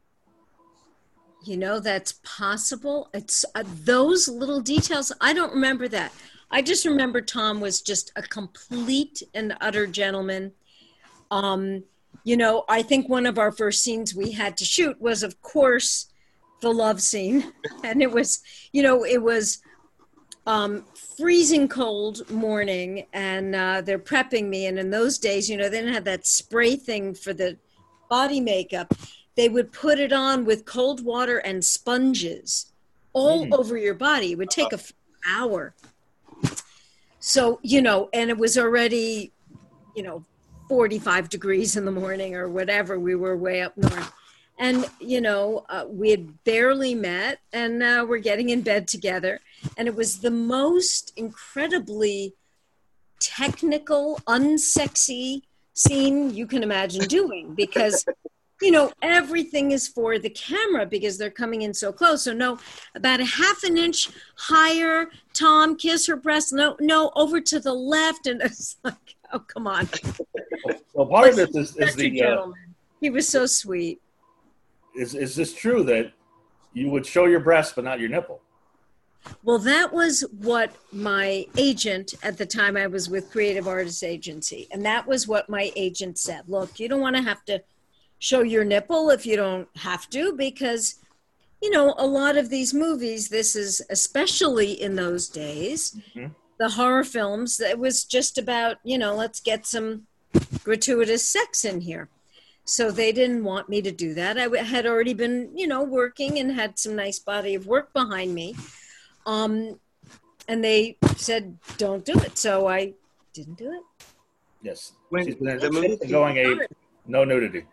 You know, that's possible. It's uh, those little details. I don't remember that. I just remember Tom was just a complete and utter gentleman. Um, you know, I think one of our first scenes we had to shoot was, of course, the love scene. And it was, you know, it was um, freezing cold morning and uh, they're prepping me. And in those days, you know, they didn't have that spray thing for the body makeup. They would put it on with cold water and sponges all Mm. over your body. It would take a f- hour. So, you know, and it was already, you know, forty-five degrees in the morning or whatever. We were way up north. And, you know, uh, we had barely met and uh, we're getting in bed together. And it was the most incredibly technical, unsexy scene you can imagine doing because, you know, everything is for the camera because they're coming in so close. So no, about a half an inch higher, Tom, kiss her breast. No, no, over to the left. And it's like, oh, come on. Well, part of this is, is Such a the uh, gentleman. He was so sweet. is is this true that you would show your breast but not your nipple? Well, that was what my agent at the time I was with Creative Artists Agency. And that was what my agent said. Look, you don't want to have to show your nipple if you don't have to, because, you know, a lot of these movies, this is especially in those days, Mhm. the horror films, it was just about, you know, let's get some gratuitous sex in here. So they didn't want me to do that. I w- had already been, you know, working and had some nice body of work behind me. Um, and they said, don't do it. So I didn't do it. Yes. When She's been the movie- going a no nudity.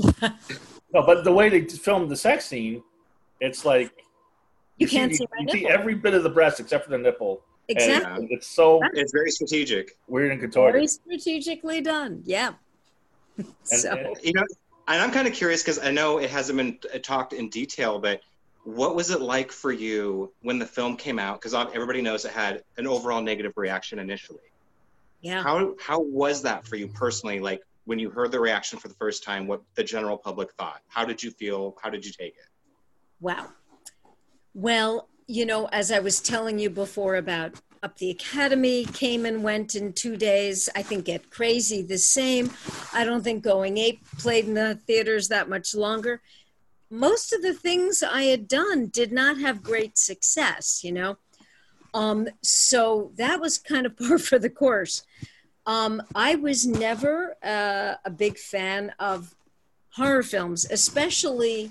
No, but the way they filmed the sex scene, it's like You can't see my you see nipple. every bit of the breast except for the nipple. And Exactly. it's so It's very strategic. weird and Very contorted. strategically done. Yeah. And- So and- You know, and I'm kind of curious because I know it hasn't been uh, talked in detail, but what was it like for you when the film came out? Because everybody knows it had an overall negative reaction initially. yeah. How how was that for you personally? Like when you heard the reaction for the first time, what the general public thought? How did you feel? How did you take it? Wow. Well, you know, as I was telling you before about Up the Academy, came and went in two days. I think Get Crazy, the same. I don't think Going Ape played in the theaters that much longer. Most of the things I had done did not have great success, you know. Um, so that was kind of par for the course. Um, I was never uh, a big fan of horror films, especially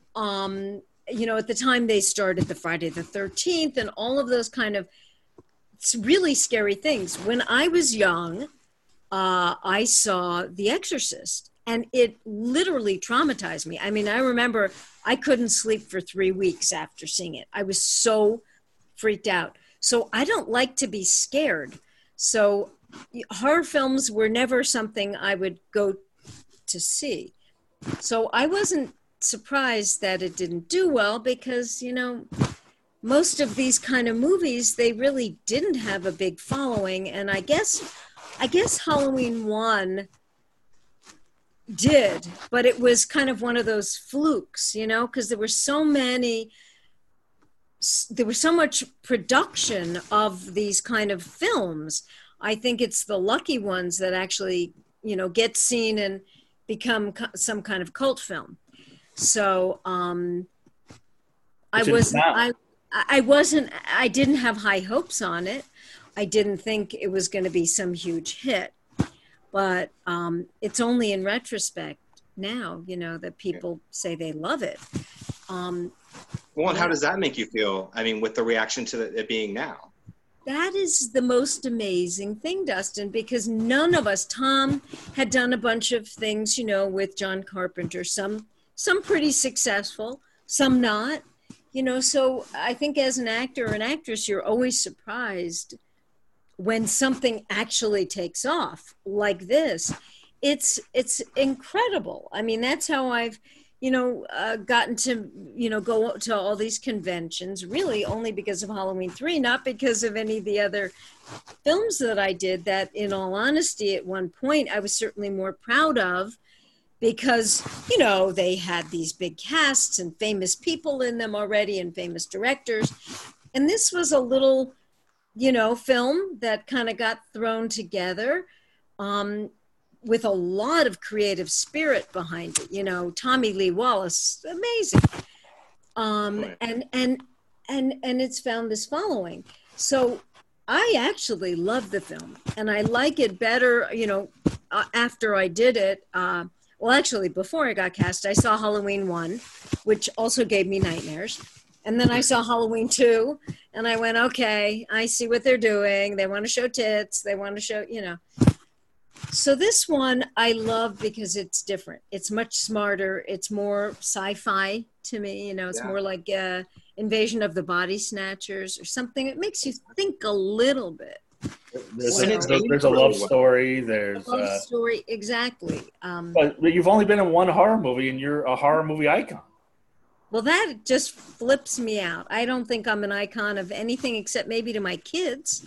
um, you know, at the time they started the Friday the thirteenth and all of those kind of really scary things. When I was young, uh, I saw The Exorcist and it literally traumatized me. I mean, I remember I couldn't sleep for three weeks after seeing it. I was so freaked out. So I don't like to be scared. So horror films were never something I would go to see. So I wasn't surprised that it didn't do well because, you know, most of these kind of movies, they really didn't have a big following. And I guess, I guess Halloween one did, but it was kind of one of those flukes, you know, because there were so many, there was so much production of these kind of films. I think it's the lucky ones that actually, you know, get seen and become some kind of cult film. So um, I wasn't, I, I wasn't, I didn't have high hopes on it. I didn't think it was going to be some huge hit, but um, it's only in retrospect now, you know, that people say they love it. Um, well, and how does that make you feel? I mean, with the reaction to it being now? That is the most amazing thing, Dustin, because none of us, Tom had done a bunch of things, you know, with John Carpenter, some, some pretty successful, some not, you know, so I think as an actor or an actress, you're always surprised when something actually takes off like this. It's, it's incredible. I mean, that's how I've, you know, uh, gotten to, you know, go to all these conventions, really only because of Halloween three, not because of any of the other films that I did that, in all honesty, at one point, I was certainly more proud of because, you know, they had these big casts and famous people in them already and famous directors. And this was a little, you know, film that kind of got thrown together. Um, with a lot of creative spirit behind it, you know, Tommy Lee Wallace, amazing. Um, and, and, and, and it's found this following. So I actually love the film and I like it better, you know, uh, after I did it. Uh, well, actually, before I got cast, I saw Halloween one, which also gave me nightmares. And then I saw Halloween two and I went, okay, I see what they're doing. They want to show tits. They want to show, you know. So this one I love because it's different. It's much smarter. It's more sci-fi to me. You know, it's yeah. more like uh, Invasion of the Body Snatchers or something. It makes you think a little bit. There's, so, a, there's a love story. There's a love uh, story, exactly. Um, but, but you've only been in one horror movie, and you're a horror movie icon. Well, that just flips me out. I don't think I'm an icon of anything except maybe to my kids.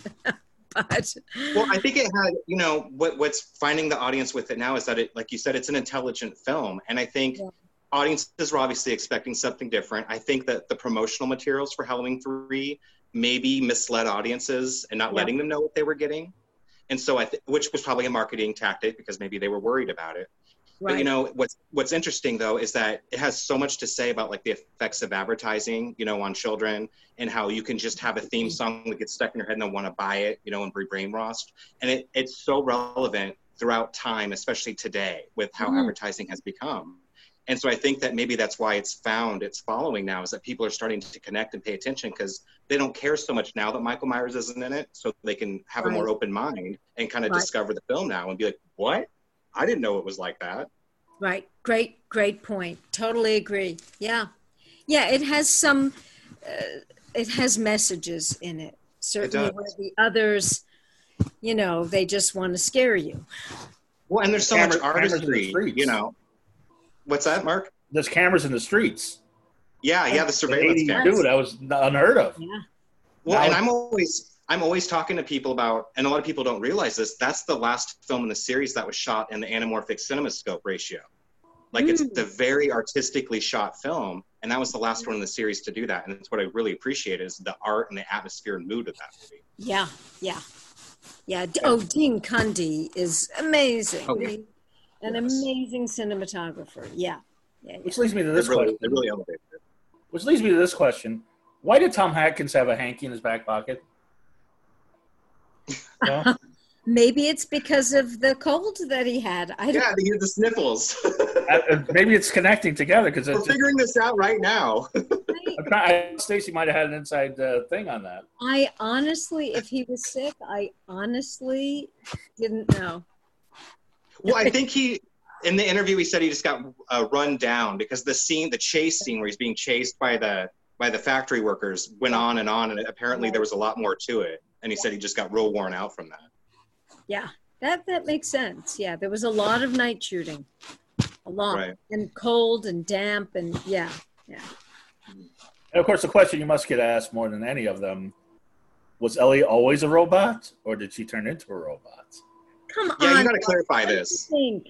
But well, I think it had, you know, what what's finding the audience with it now is that it, like you said, it's an intelligent film. And I think yeah. audiences were obviously expecting something different. I think that the promotional materials for Halloween three maybe misled audiences and not yeah. letting them know what they were getting. And so I th- which was probably a marketing tactic because maybe they were worried about it. Right. But, you know, what's what's interesting, though, is that it has so much to say about, like, the effects of advertising, you know, on children and how you can just have a theme song that gets stuck in your head and they'll want to buy it, you know, and be brainwashed. And it, it's so relevant throughout time, especially today with how mm. advertising has become. And so I think that maybe that's why it's found its following now is that people are starting to connect and pay attention because they don't care so much now that Michael Myers isn't in it. So they can have right. a more open mind and kind of right. discover the film now and be like, what? I didn't know it was like that. Right. Great, great point. Totally agree. Yeah. Yeah, it has some, uh, it has messages in it. Certainly it where the others, you know, they just want to scare you. Well, and there's so Camera, much artistry, you know. What's that, Mark? There's cameras in the streets. Yeah, yeah, the surveillance cameras. Dude, that was unheard of. Yeah. Well, now, and I'm always... I'm always talking to people about, and a lot of people don't realize this, that's the last film in the series that was shot in the anamorphic cinemascope ratio. Like, mm. it's the very artistically shot film, and that was the last one in the series to do that. And it's what I really appreciate is the art and the atmosphere and mood of that movie. Yeah, yeah. Yeah, oh, Dean Cundey is amazing. Oh, yeah. An yes. amazing cinematographer, yeah. yeah, yeah. Which leads me to this really, question. They really elevated it. Which leads me to this question. Why did Tom Atkins have a hanky in his back pocket? No? Maybe it's because of the cold that he had. I don't yeah, he had the sniffles. uh, maybe it's connecting together because we're figuring this out right now. Stacey might have had an inside uh, thing on that. I honestly, if he was sick, I honestly didn't know. Well, I think he, in the interview, he said he just got uh, run down because the scene, the chase scene where he's being chased by the by the factory workers went on and on, and apparently there was a lot more to it. And he said he just got real worn out from that. Yeah, that that makes sense. Yeah, there was a lot of night shooting, a lot, Right. and cold and damp, and yeah, yeah. And of course, the question you must get asked more than any of them: was Ellie always a robot, or did she turn into a robot? Come Yeah, on. you got to clarify what do you this. think?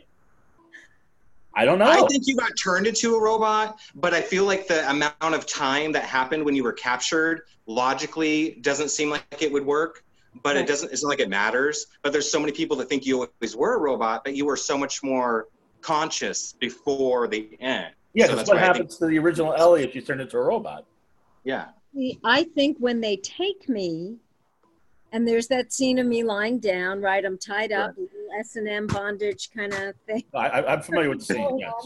I don't know. I think you got turned into a robot, but I feel like the amount of time that happened when you were captured logically doesn't seem like it would work. But Right. it doesn't. It's not like it matters. But there's so many people that think you always were a robot, but you were so much more conscious before the end. yeah, so because that's what why I think- happens to the original Ellie if she turned into a robot? Yeah. See, I think when they take me, and there's that scene of me lying down, right? I'm tied up, little S and M bondage kind of thing. I, I- I'm familiar with the scene. Yes.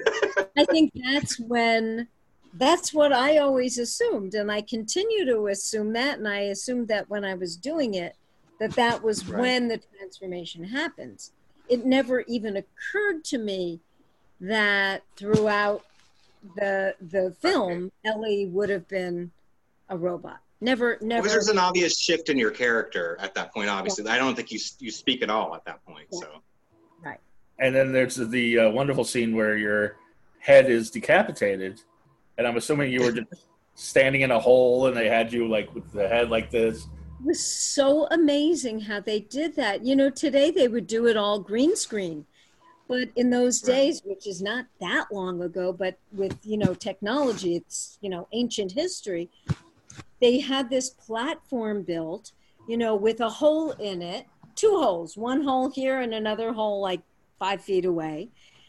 I think that's when, that's what I always assumed. And I continue to assume that. And I assumed that when I was doing it, that that was Right. when the transformation happens. It never even occurred to me that throughout the the film, Ellie would have been a robot. Never, never. Because there's an obvious shift in your character at that point. Obviously, I don't think you you speak at all at that point. So. Right. And then there's the uh, wonderful scene where your head is decapitated, and I'm assuming you were just standing in a hole, and they had you like with the head like this. It was so amazing how they did that. You know, today they would do it all green screen. But in those Right. days, which is not that long ago, but with, you know, technology, it's, you know, ancient history, they had this platform built, you know, with a hole in it, two holes, one hole here and another hole like five feet away,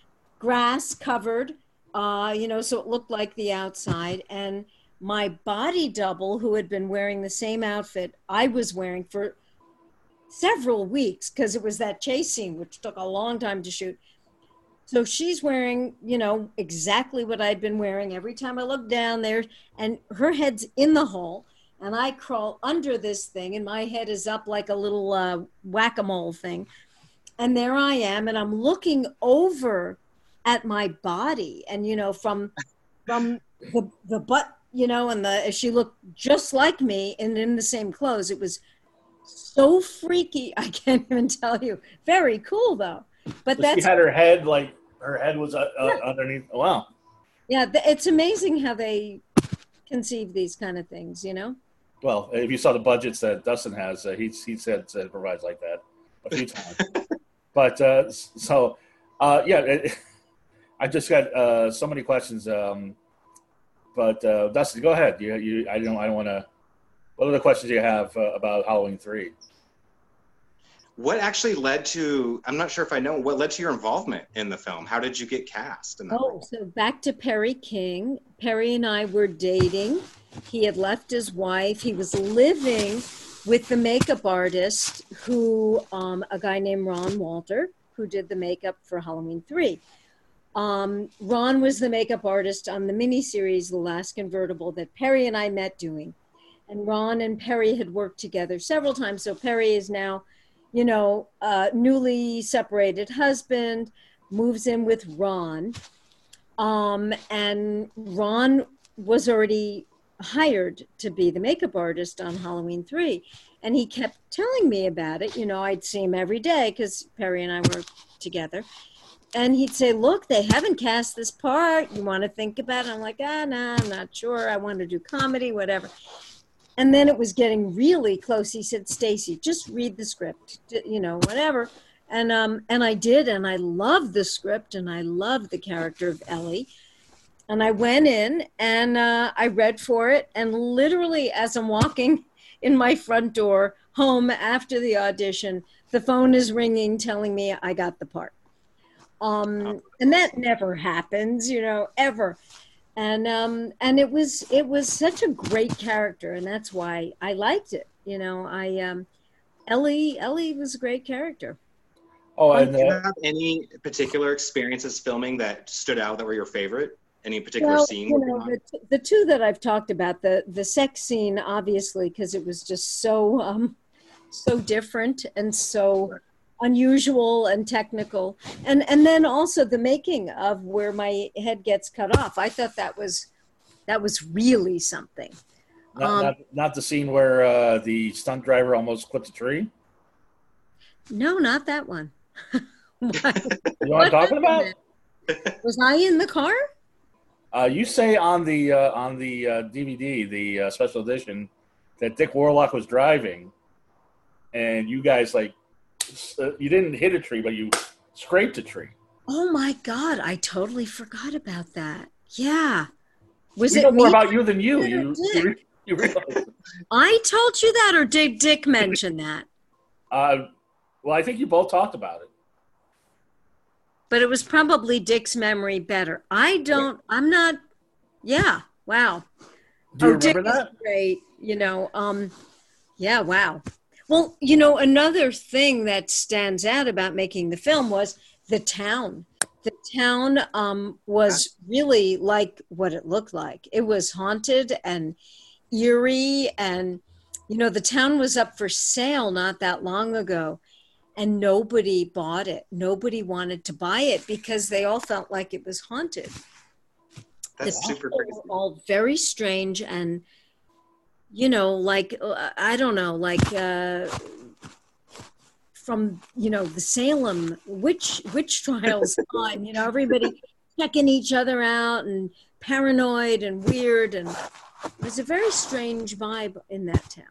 grass covered, uh, you know, so it looked like the outside. And my body double, who had been wearing the same outfit I was wearing for several weeks, because it was that chase scene, which took a long time to shoot. So she's wearing, you know, exactly what I'd been wearing every time I look down there, and her head's in the hole, and I crawl under this thing, and my head is up like a little uh, whack-a-mole thing. And there I am, and I'm looking over at my body, and, you know, from from the, the butt, you know, and the she looked just like me and in the same clothes. It was so freaky, I can't even tell you. Very cool, though. But So that's she had her head like her head was uh, uh, Yeah. underneath. Wow. yeah. th- It's amazing how they conceive these kind of things, you know. Well, if you saw the budgets that Dustin has, uh, he he said said it provides like that a few times. But uh, so uh, yeah, it, I just got uh, so many questions. Um, but uh, Dustin, go ahead. You you I don't I don't want to. What are the questions you have uh, about Halloween three? What actually led to? I'm not sure if I know what led to your involvement in the film. How did you get cast in that? Oh, role? so back to Perry King. Perry and I were dating. He had left his wife. He was living with the makeup artist who, um, a guy named Ron Walter, who did the makeup for Halloween three. Um, Ron was the makeup artist on the miniseries The Last Convertible that Perry and I met doing. And Ron and Perry had worked together several times. So Perry is now, you know, uh, newly separated husband, moves in with Ron. Um, and Ron was already hired to be the makeup artist on Halloween three. And he kept telling me about it. You know, I'd see him every day because Perry and I were together. And he'd say, look, they haven't cast this part. You want to think about it? I'm like, ah, nah, I'm not sure. I want to do comedy, whatever. And then it was getting really close. He said, Stacy, just read the script, you know, whatever. And um, and I did, and I loved the script, and I loved the character of Ellie. And I went in, and uh, I read for it, and literally as I'm walking in my front door home after the audition, the phone is ringing telling me I got the part. Um, and that never happens, you know, ever. And um, and it was it was such a great character, and that's why I liked it. You know, I um, Ellie Ellie was a great character. Oh, Do and you uh, have any particular experiences filming that stood out that were your favorite? Any particular Well, scene? you working know, on? the, t- the two that I've talked about, the the sex scene, obviously, because it was just so um, so different and so Right. unusual and technical, and and then also the making of where my head gets cut off. I thought that was that was really something. not, Um, not not the scene where uh, the stunt driver almost clipped a tree. No, not that one. What, You know what I'm talking about? Was I in the car? Uh, you say on the uh, on the uh, D V D, the uh, special edition, that Dick Warlock was driving, and you guys like uh, you didn't hit a tree, but you scraped a tree. Oh my God, I totally forgot about that. Yeah. Was we it know me? more about you than you. You, you, you realize. I told you that, or did Dick mention that? Uh, well, I think you both talked about it. But it was probably Dick's memory better. I don't, I'm not, yeah, wow. Do you oh, Dick remember that? is great, you know, um, yeah, wow. Well, you know, another thing that stands out about making the film was the town. The town um, was really like what it looked like. It was haunted and eerie, and, you know, the town was up for sale not that long ago. And nobody bought it. Nobody wanted to buy it because they all felt like it was haunted. That's the super people crazy. were all very strange, and you know, like uh, I don't know, like uh, from you know the Salem witch witch trials time. You know, everybody checking each other out and paranoid and weird, and it was a very strange vibe in that town.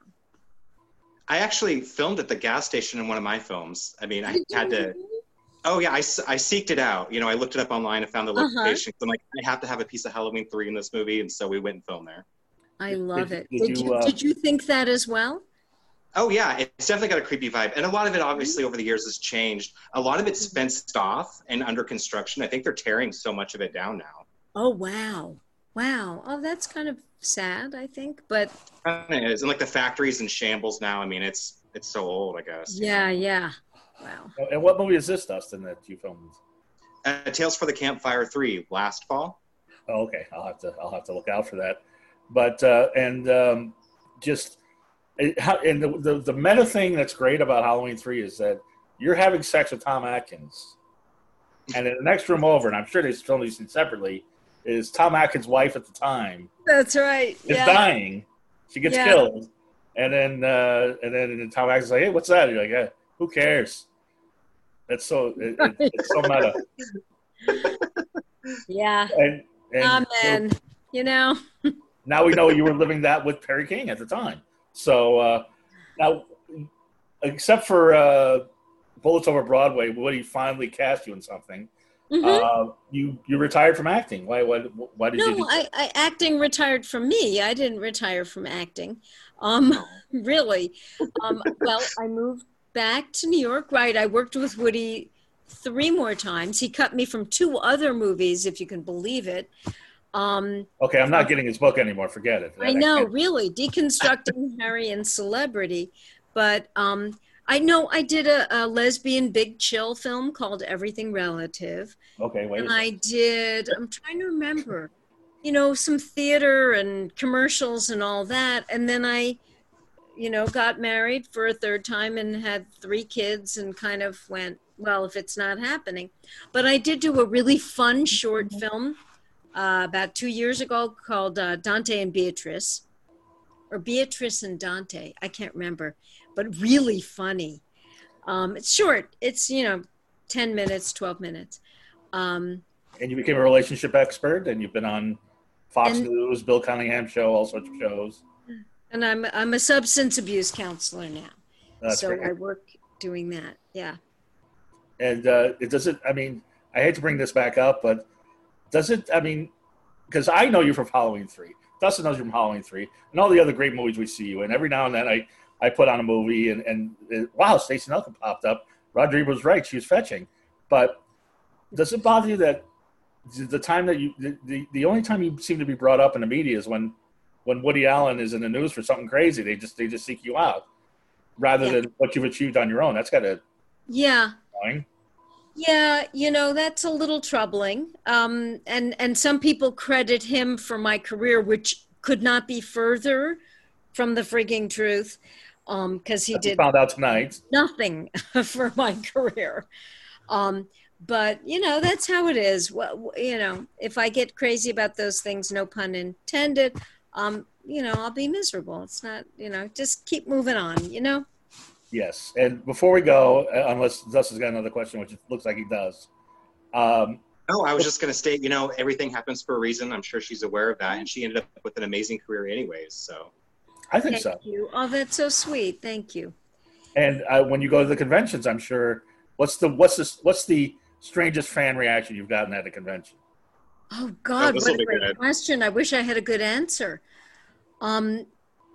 I actually filmed at the gas station in one of my films. I mean, I had to, oh yeah, I, I seeked it out. You know, I looked it up online and found the location. Uh-huh. I'm like, I have to have a piece of Halloween three in this movie. And so we went and filmed there. I love did, it. Did, did you, you, uh, did you think that as well? Oh yeah, it's definitely got a creepy vibe. And a lot of it obviously over the years has changed. A lot of it's fenced off and under construction. I think they're tearing so much of it down now. Oh, wow. Wow. Oh, that's kind of sad, I think, but it is. And like the factory's in shambles now. I mean, it's it's so old, I guess. Yeah, yeah. Wow. And what movie is this, Dustin, that you filmed? Uh, Tales for the Campfire three, last fall. Oh, okay. I'll have to I'll have to look out for that. But uh, and um, just it, and the, the the meta thing that's great about Halloween three is that you're having sex with Tom Atkins, and in the next room over, and I'm sure they filmed these things separately, is Tom Atkins' wife at the time. That's right. Is yeah. dying. She gets yeah. killed. And then uh, and then Tom Atkins is like, hey, what's that? And you're like, yeah, who cares? That's so it, it, it's so meta. Yeah. And, and Amen. So, you know. Now we know you were living that with Perry King at the time. So uh, now, except for uh, Bullets Over Broadway, when he finally cast you in something, mm-hmm. uh, you you retired from acting. Why why why did no, you? No, I, I acting retired from me. I didn't retire from acting. Um, really. Um, well, I moved back to New York. Right, I worked with Woody three more times. He cut me from two other movies, if you can believe it. Um, okay, I'm not getting his book anymore. Forget it. I know, I really, Deconstructing Harry and Celebrity. But um, I know I did a, a lesbian big chill film called Everything Relative. Okay, wait. And I did, I'm trying to remember, you know, some theater and commercials and all that. And then I, you know, got married for a third time and had three kids and kind of went, well, if it's not happening. But I did do a really fun short film uh, about two years ago called uh, Dante and Beatrice, or Beatrice and Dante. I can't remember, but really funny. Um, it's short. It's, you know, ten minutes, twelve minutes. Um, and you became a relationship expert, and you've been on Fox and, News, Bill Cunningham Show, all sorts of shows. And I'm I'm a substance abuse counselor now. That's so great. I work doing that. Yeah. And uh, it doesn't, I mean, I hate to bring this back up, but does it, I mean, because I know you from Halloween three. Dustin knows you from Halloween three and all the other great movies we see you in. Every now and then I, I put on a movie and, and it, wow, Stacey Nelkin popped up. Rodrigo was right. She was fetching. But does it bother you that the time that you, the, the, the only time you seem to be brought up in the media is when, when Woody Allen is in the news for something crazy. They just, they just seek you out rather yeah. than what you've achieved on your own. That's got to. Yeah. Annoying. Yeah, you know, that's a little troubling. Um, and, and some people credit him for my career, which could not be further from the freaking truth, um, because he That's did found out tonight. nothing for my career. Um, but, you know, that's how it is. Well, you know, if I get crazy about those things, no pun intended, um, you know, I'll be miserable. It's not, you know, just keep moving on, you know? Yes. And before we go, uh, unless Dustin's got another question, which it looks like he does. Um, Oh, I was just going to state, you know, everything happens for a reason. I'm sure she's aware of that. And she ended up with an amazing career anyways. So I think Thank so. you. Oh, that's so sweet. Thank you. And uh, when you go to the conventions, I'm sure, what's the what's the, what's the strangest fan reaction you've gotten at a convention? Oh, God, Oh, this what will a be great good. question. I wish I had a good answer. Um,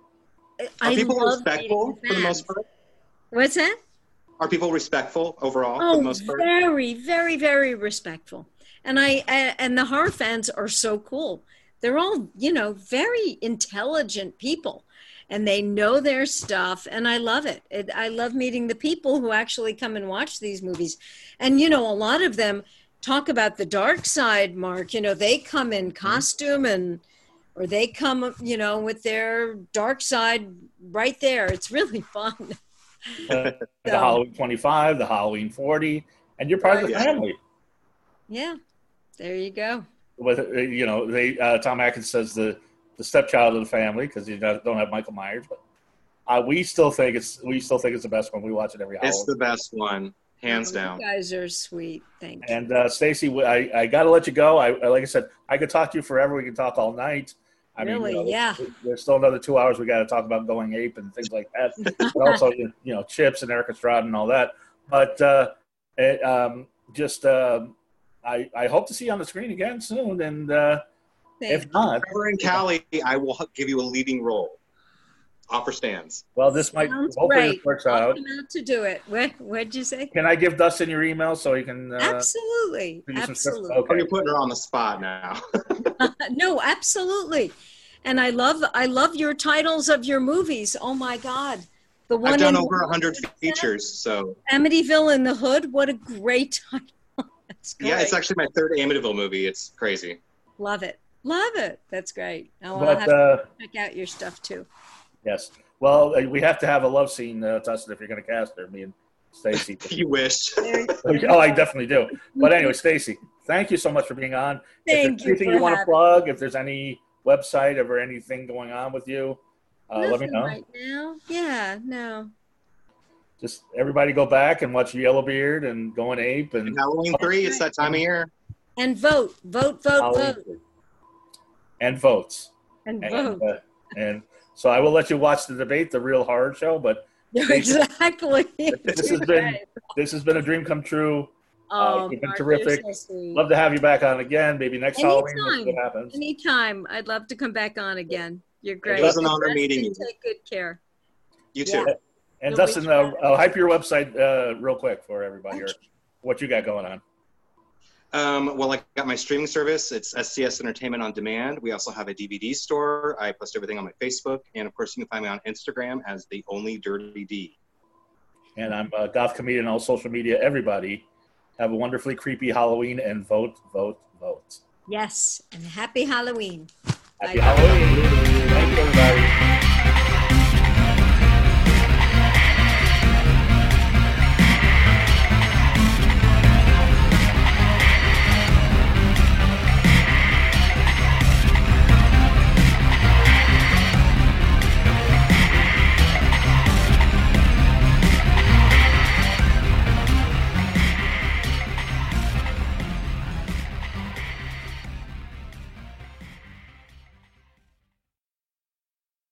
are I people love respectful meeting for the most fans. part? What's that? Are people respectful overall for the Oh, most part? very, very, very respectful. And I and the horror fans are so cool. They're all, you know, very intelligent people, and they know their stuff. And I love it. it. I love meeting the people who actually come and watch these movies. And you know, a lot of them talk about the dark side, Mark. You know, they come in costume and, or they come, you know, with their dark side right there. It's really fun. Uh, the So- Halloween twenty-five, the Halloween forty, and you're part of the Right. family. Yeah, there you go. With uh, you know, they uh, Tom Atkins says the the stepchild of the family because you don't don't have Michael Myers, but uh, we still think it's we still think it's the best one. We watch it every It's Halloween. the best one, hands Oh, down. You guys are sweet. Thank you. And uh, Stacy, I, I got to let you go. I, I like I said, I could talk to you forever. We can talk all night. I Really? mean, you know, Yeah. there's, there's still another two hours. We got to talk about going ape and things like that. But also, you know, Chips and Eric Estrada and all that. But uh, it, um, just, uh, I, I hope to see you on the screen again soon. And uh, Thank if not, Trevor and Callie, I will give you a leading role. Offer stands. well, this might Sounds hopefully great. this works I'll out. come out to do it. What what'd you say? Can I give Dustin your email so he can? Uh, Absolutely. give you some stuff? Absolutely. Oh, Okay. you're putting her on the spot now. No, absolutely. And I love I love your titles of your movies. Oh my God. The one I've done in over one hundred features, so Amityville in the Hood. What a great title. That's great. yeah, it's actually my third Amityville movie. It's crazy. Love it. Love it. That's great. Now I'll But have uh, to check out your stuff too. yes, well, uh, we have to have a love scene, uh, Dustin, if you're going to cast her. Me and Stacy. You wish. There- Oh, I definitely do. But anyway, Stacy, thank you so much for being on. Thank if you there's anything for you want to having plug, if there's any website or anything going on with you, uh, let me Nothing know. right now. Yeah, no. Just everybody go back and watch Yellowbeard and Going Ape and Halloween three, it's that time of year. And vote. Vote, vote, Halloween vote. and votes. And And, vote. uh, and so I will let you watch the debate, the real horror show. But Exactly. this has been this has been a dream come true. Oh, you've been Mark, terrific. you're so sweet. Love to have you back on again. Maybe next Halloween. We'll see Anytime. what happens. Anytime. I'd love to come back on again. You're great. was an honor Rest meeting and you. Take good care. You too. Yeah. And You'll Dustin, reach uh, out. uh, hype your website uh, real quick for everybody, or what you got going on. Um, well, I got my streaming service. It's S C S Entertainment on Demand. We also have a D V D store. I post everything on my Facebook. And of course, you can find me on Instagram as The Only Dirty D. And I'm a goth comedian on all social media. Everybody have a wonderfully creepy Halloween and vote, vote, vote. Yes. And happy Halloween. Happy Bye. Halloween. Thank you, everybody.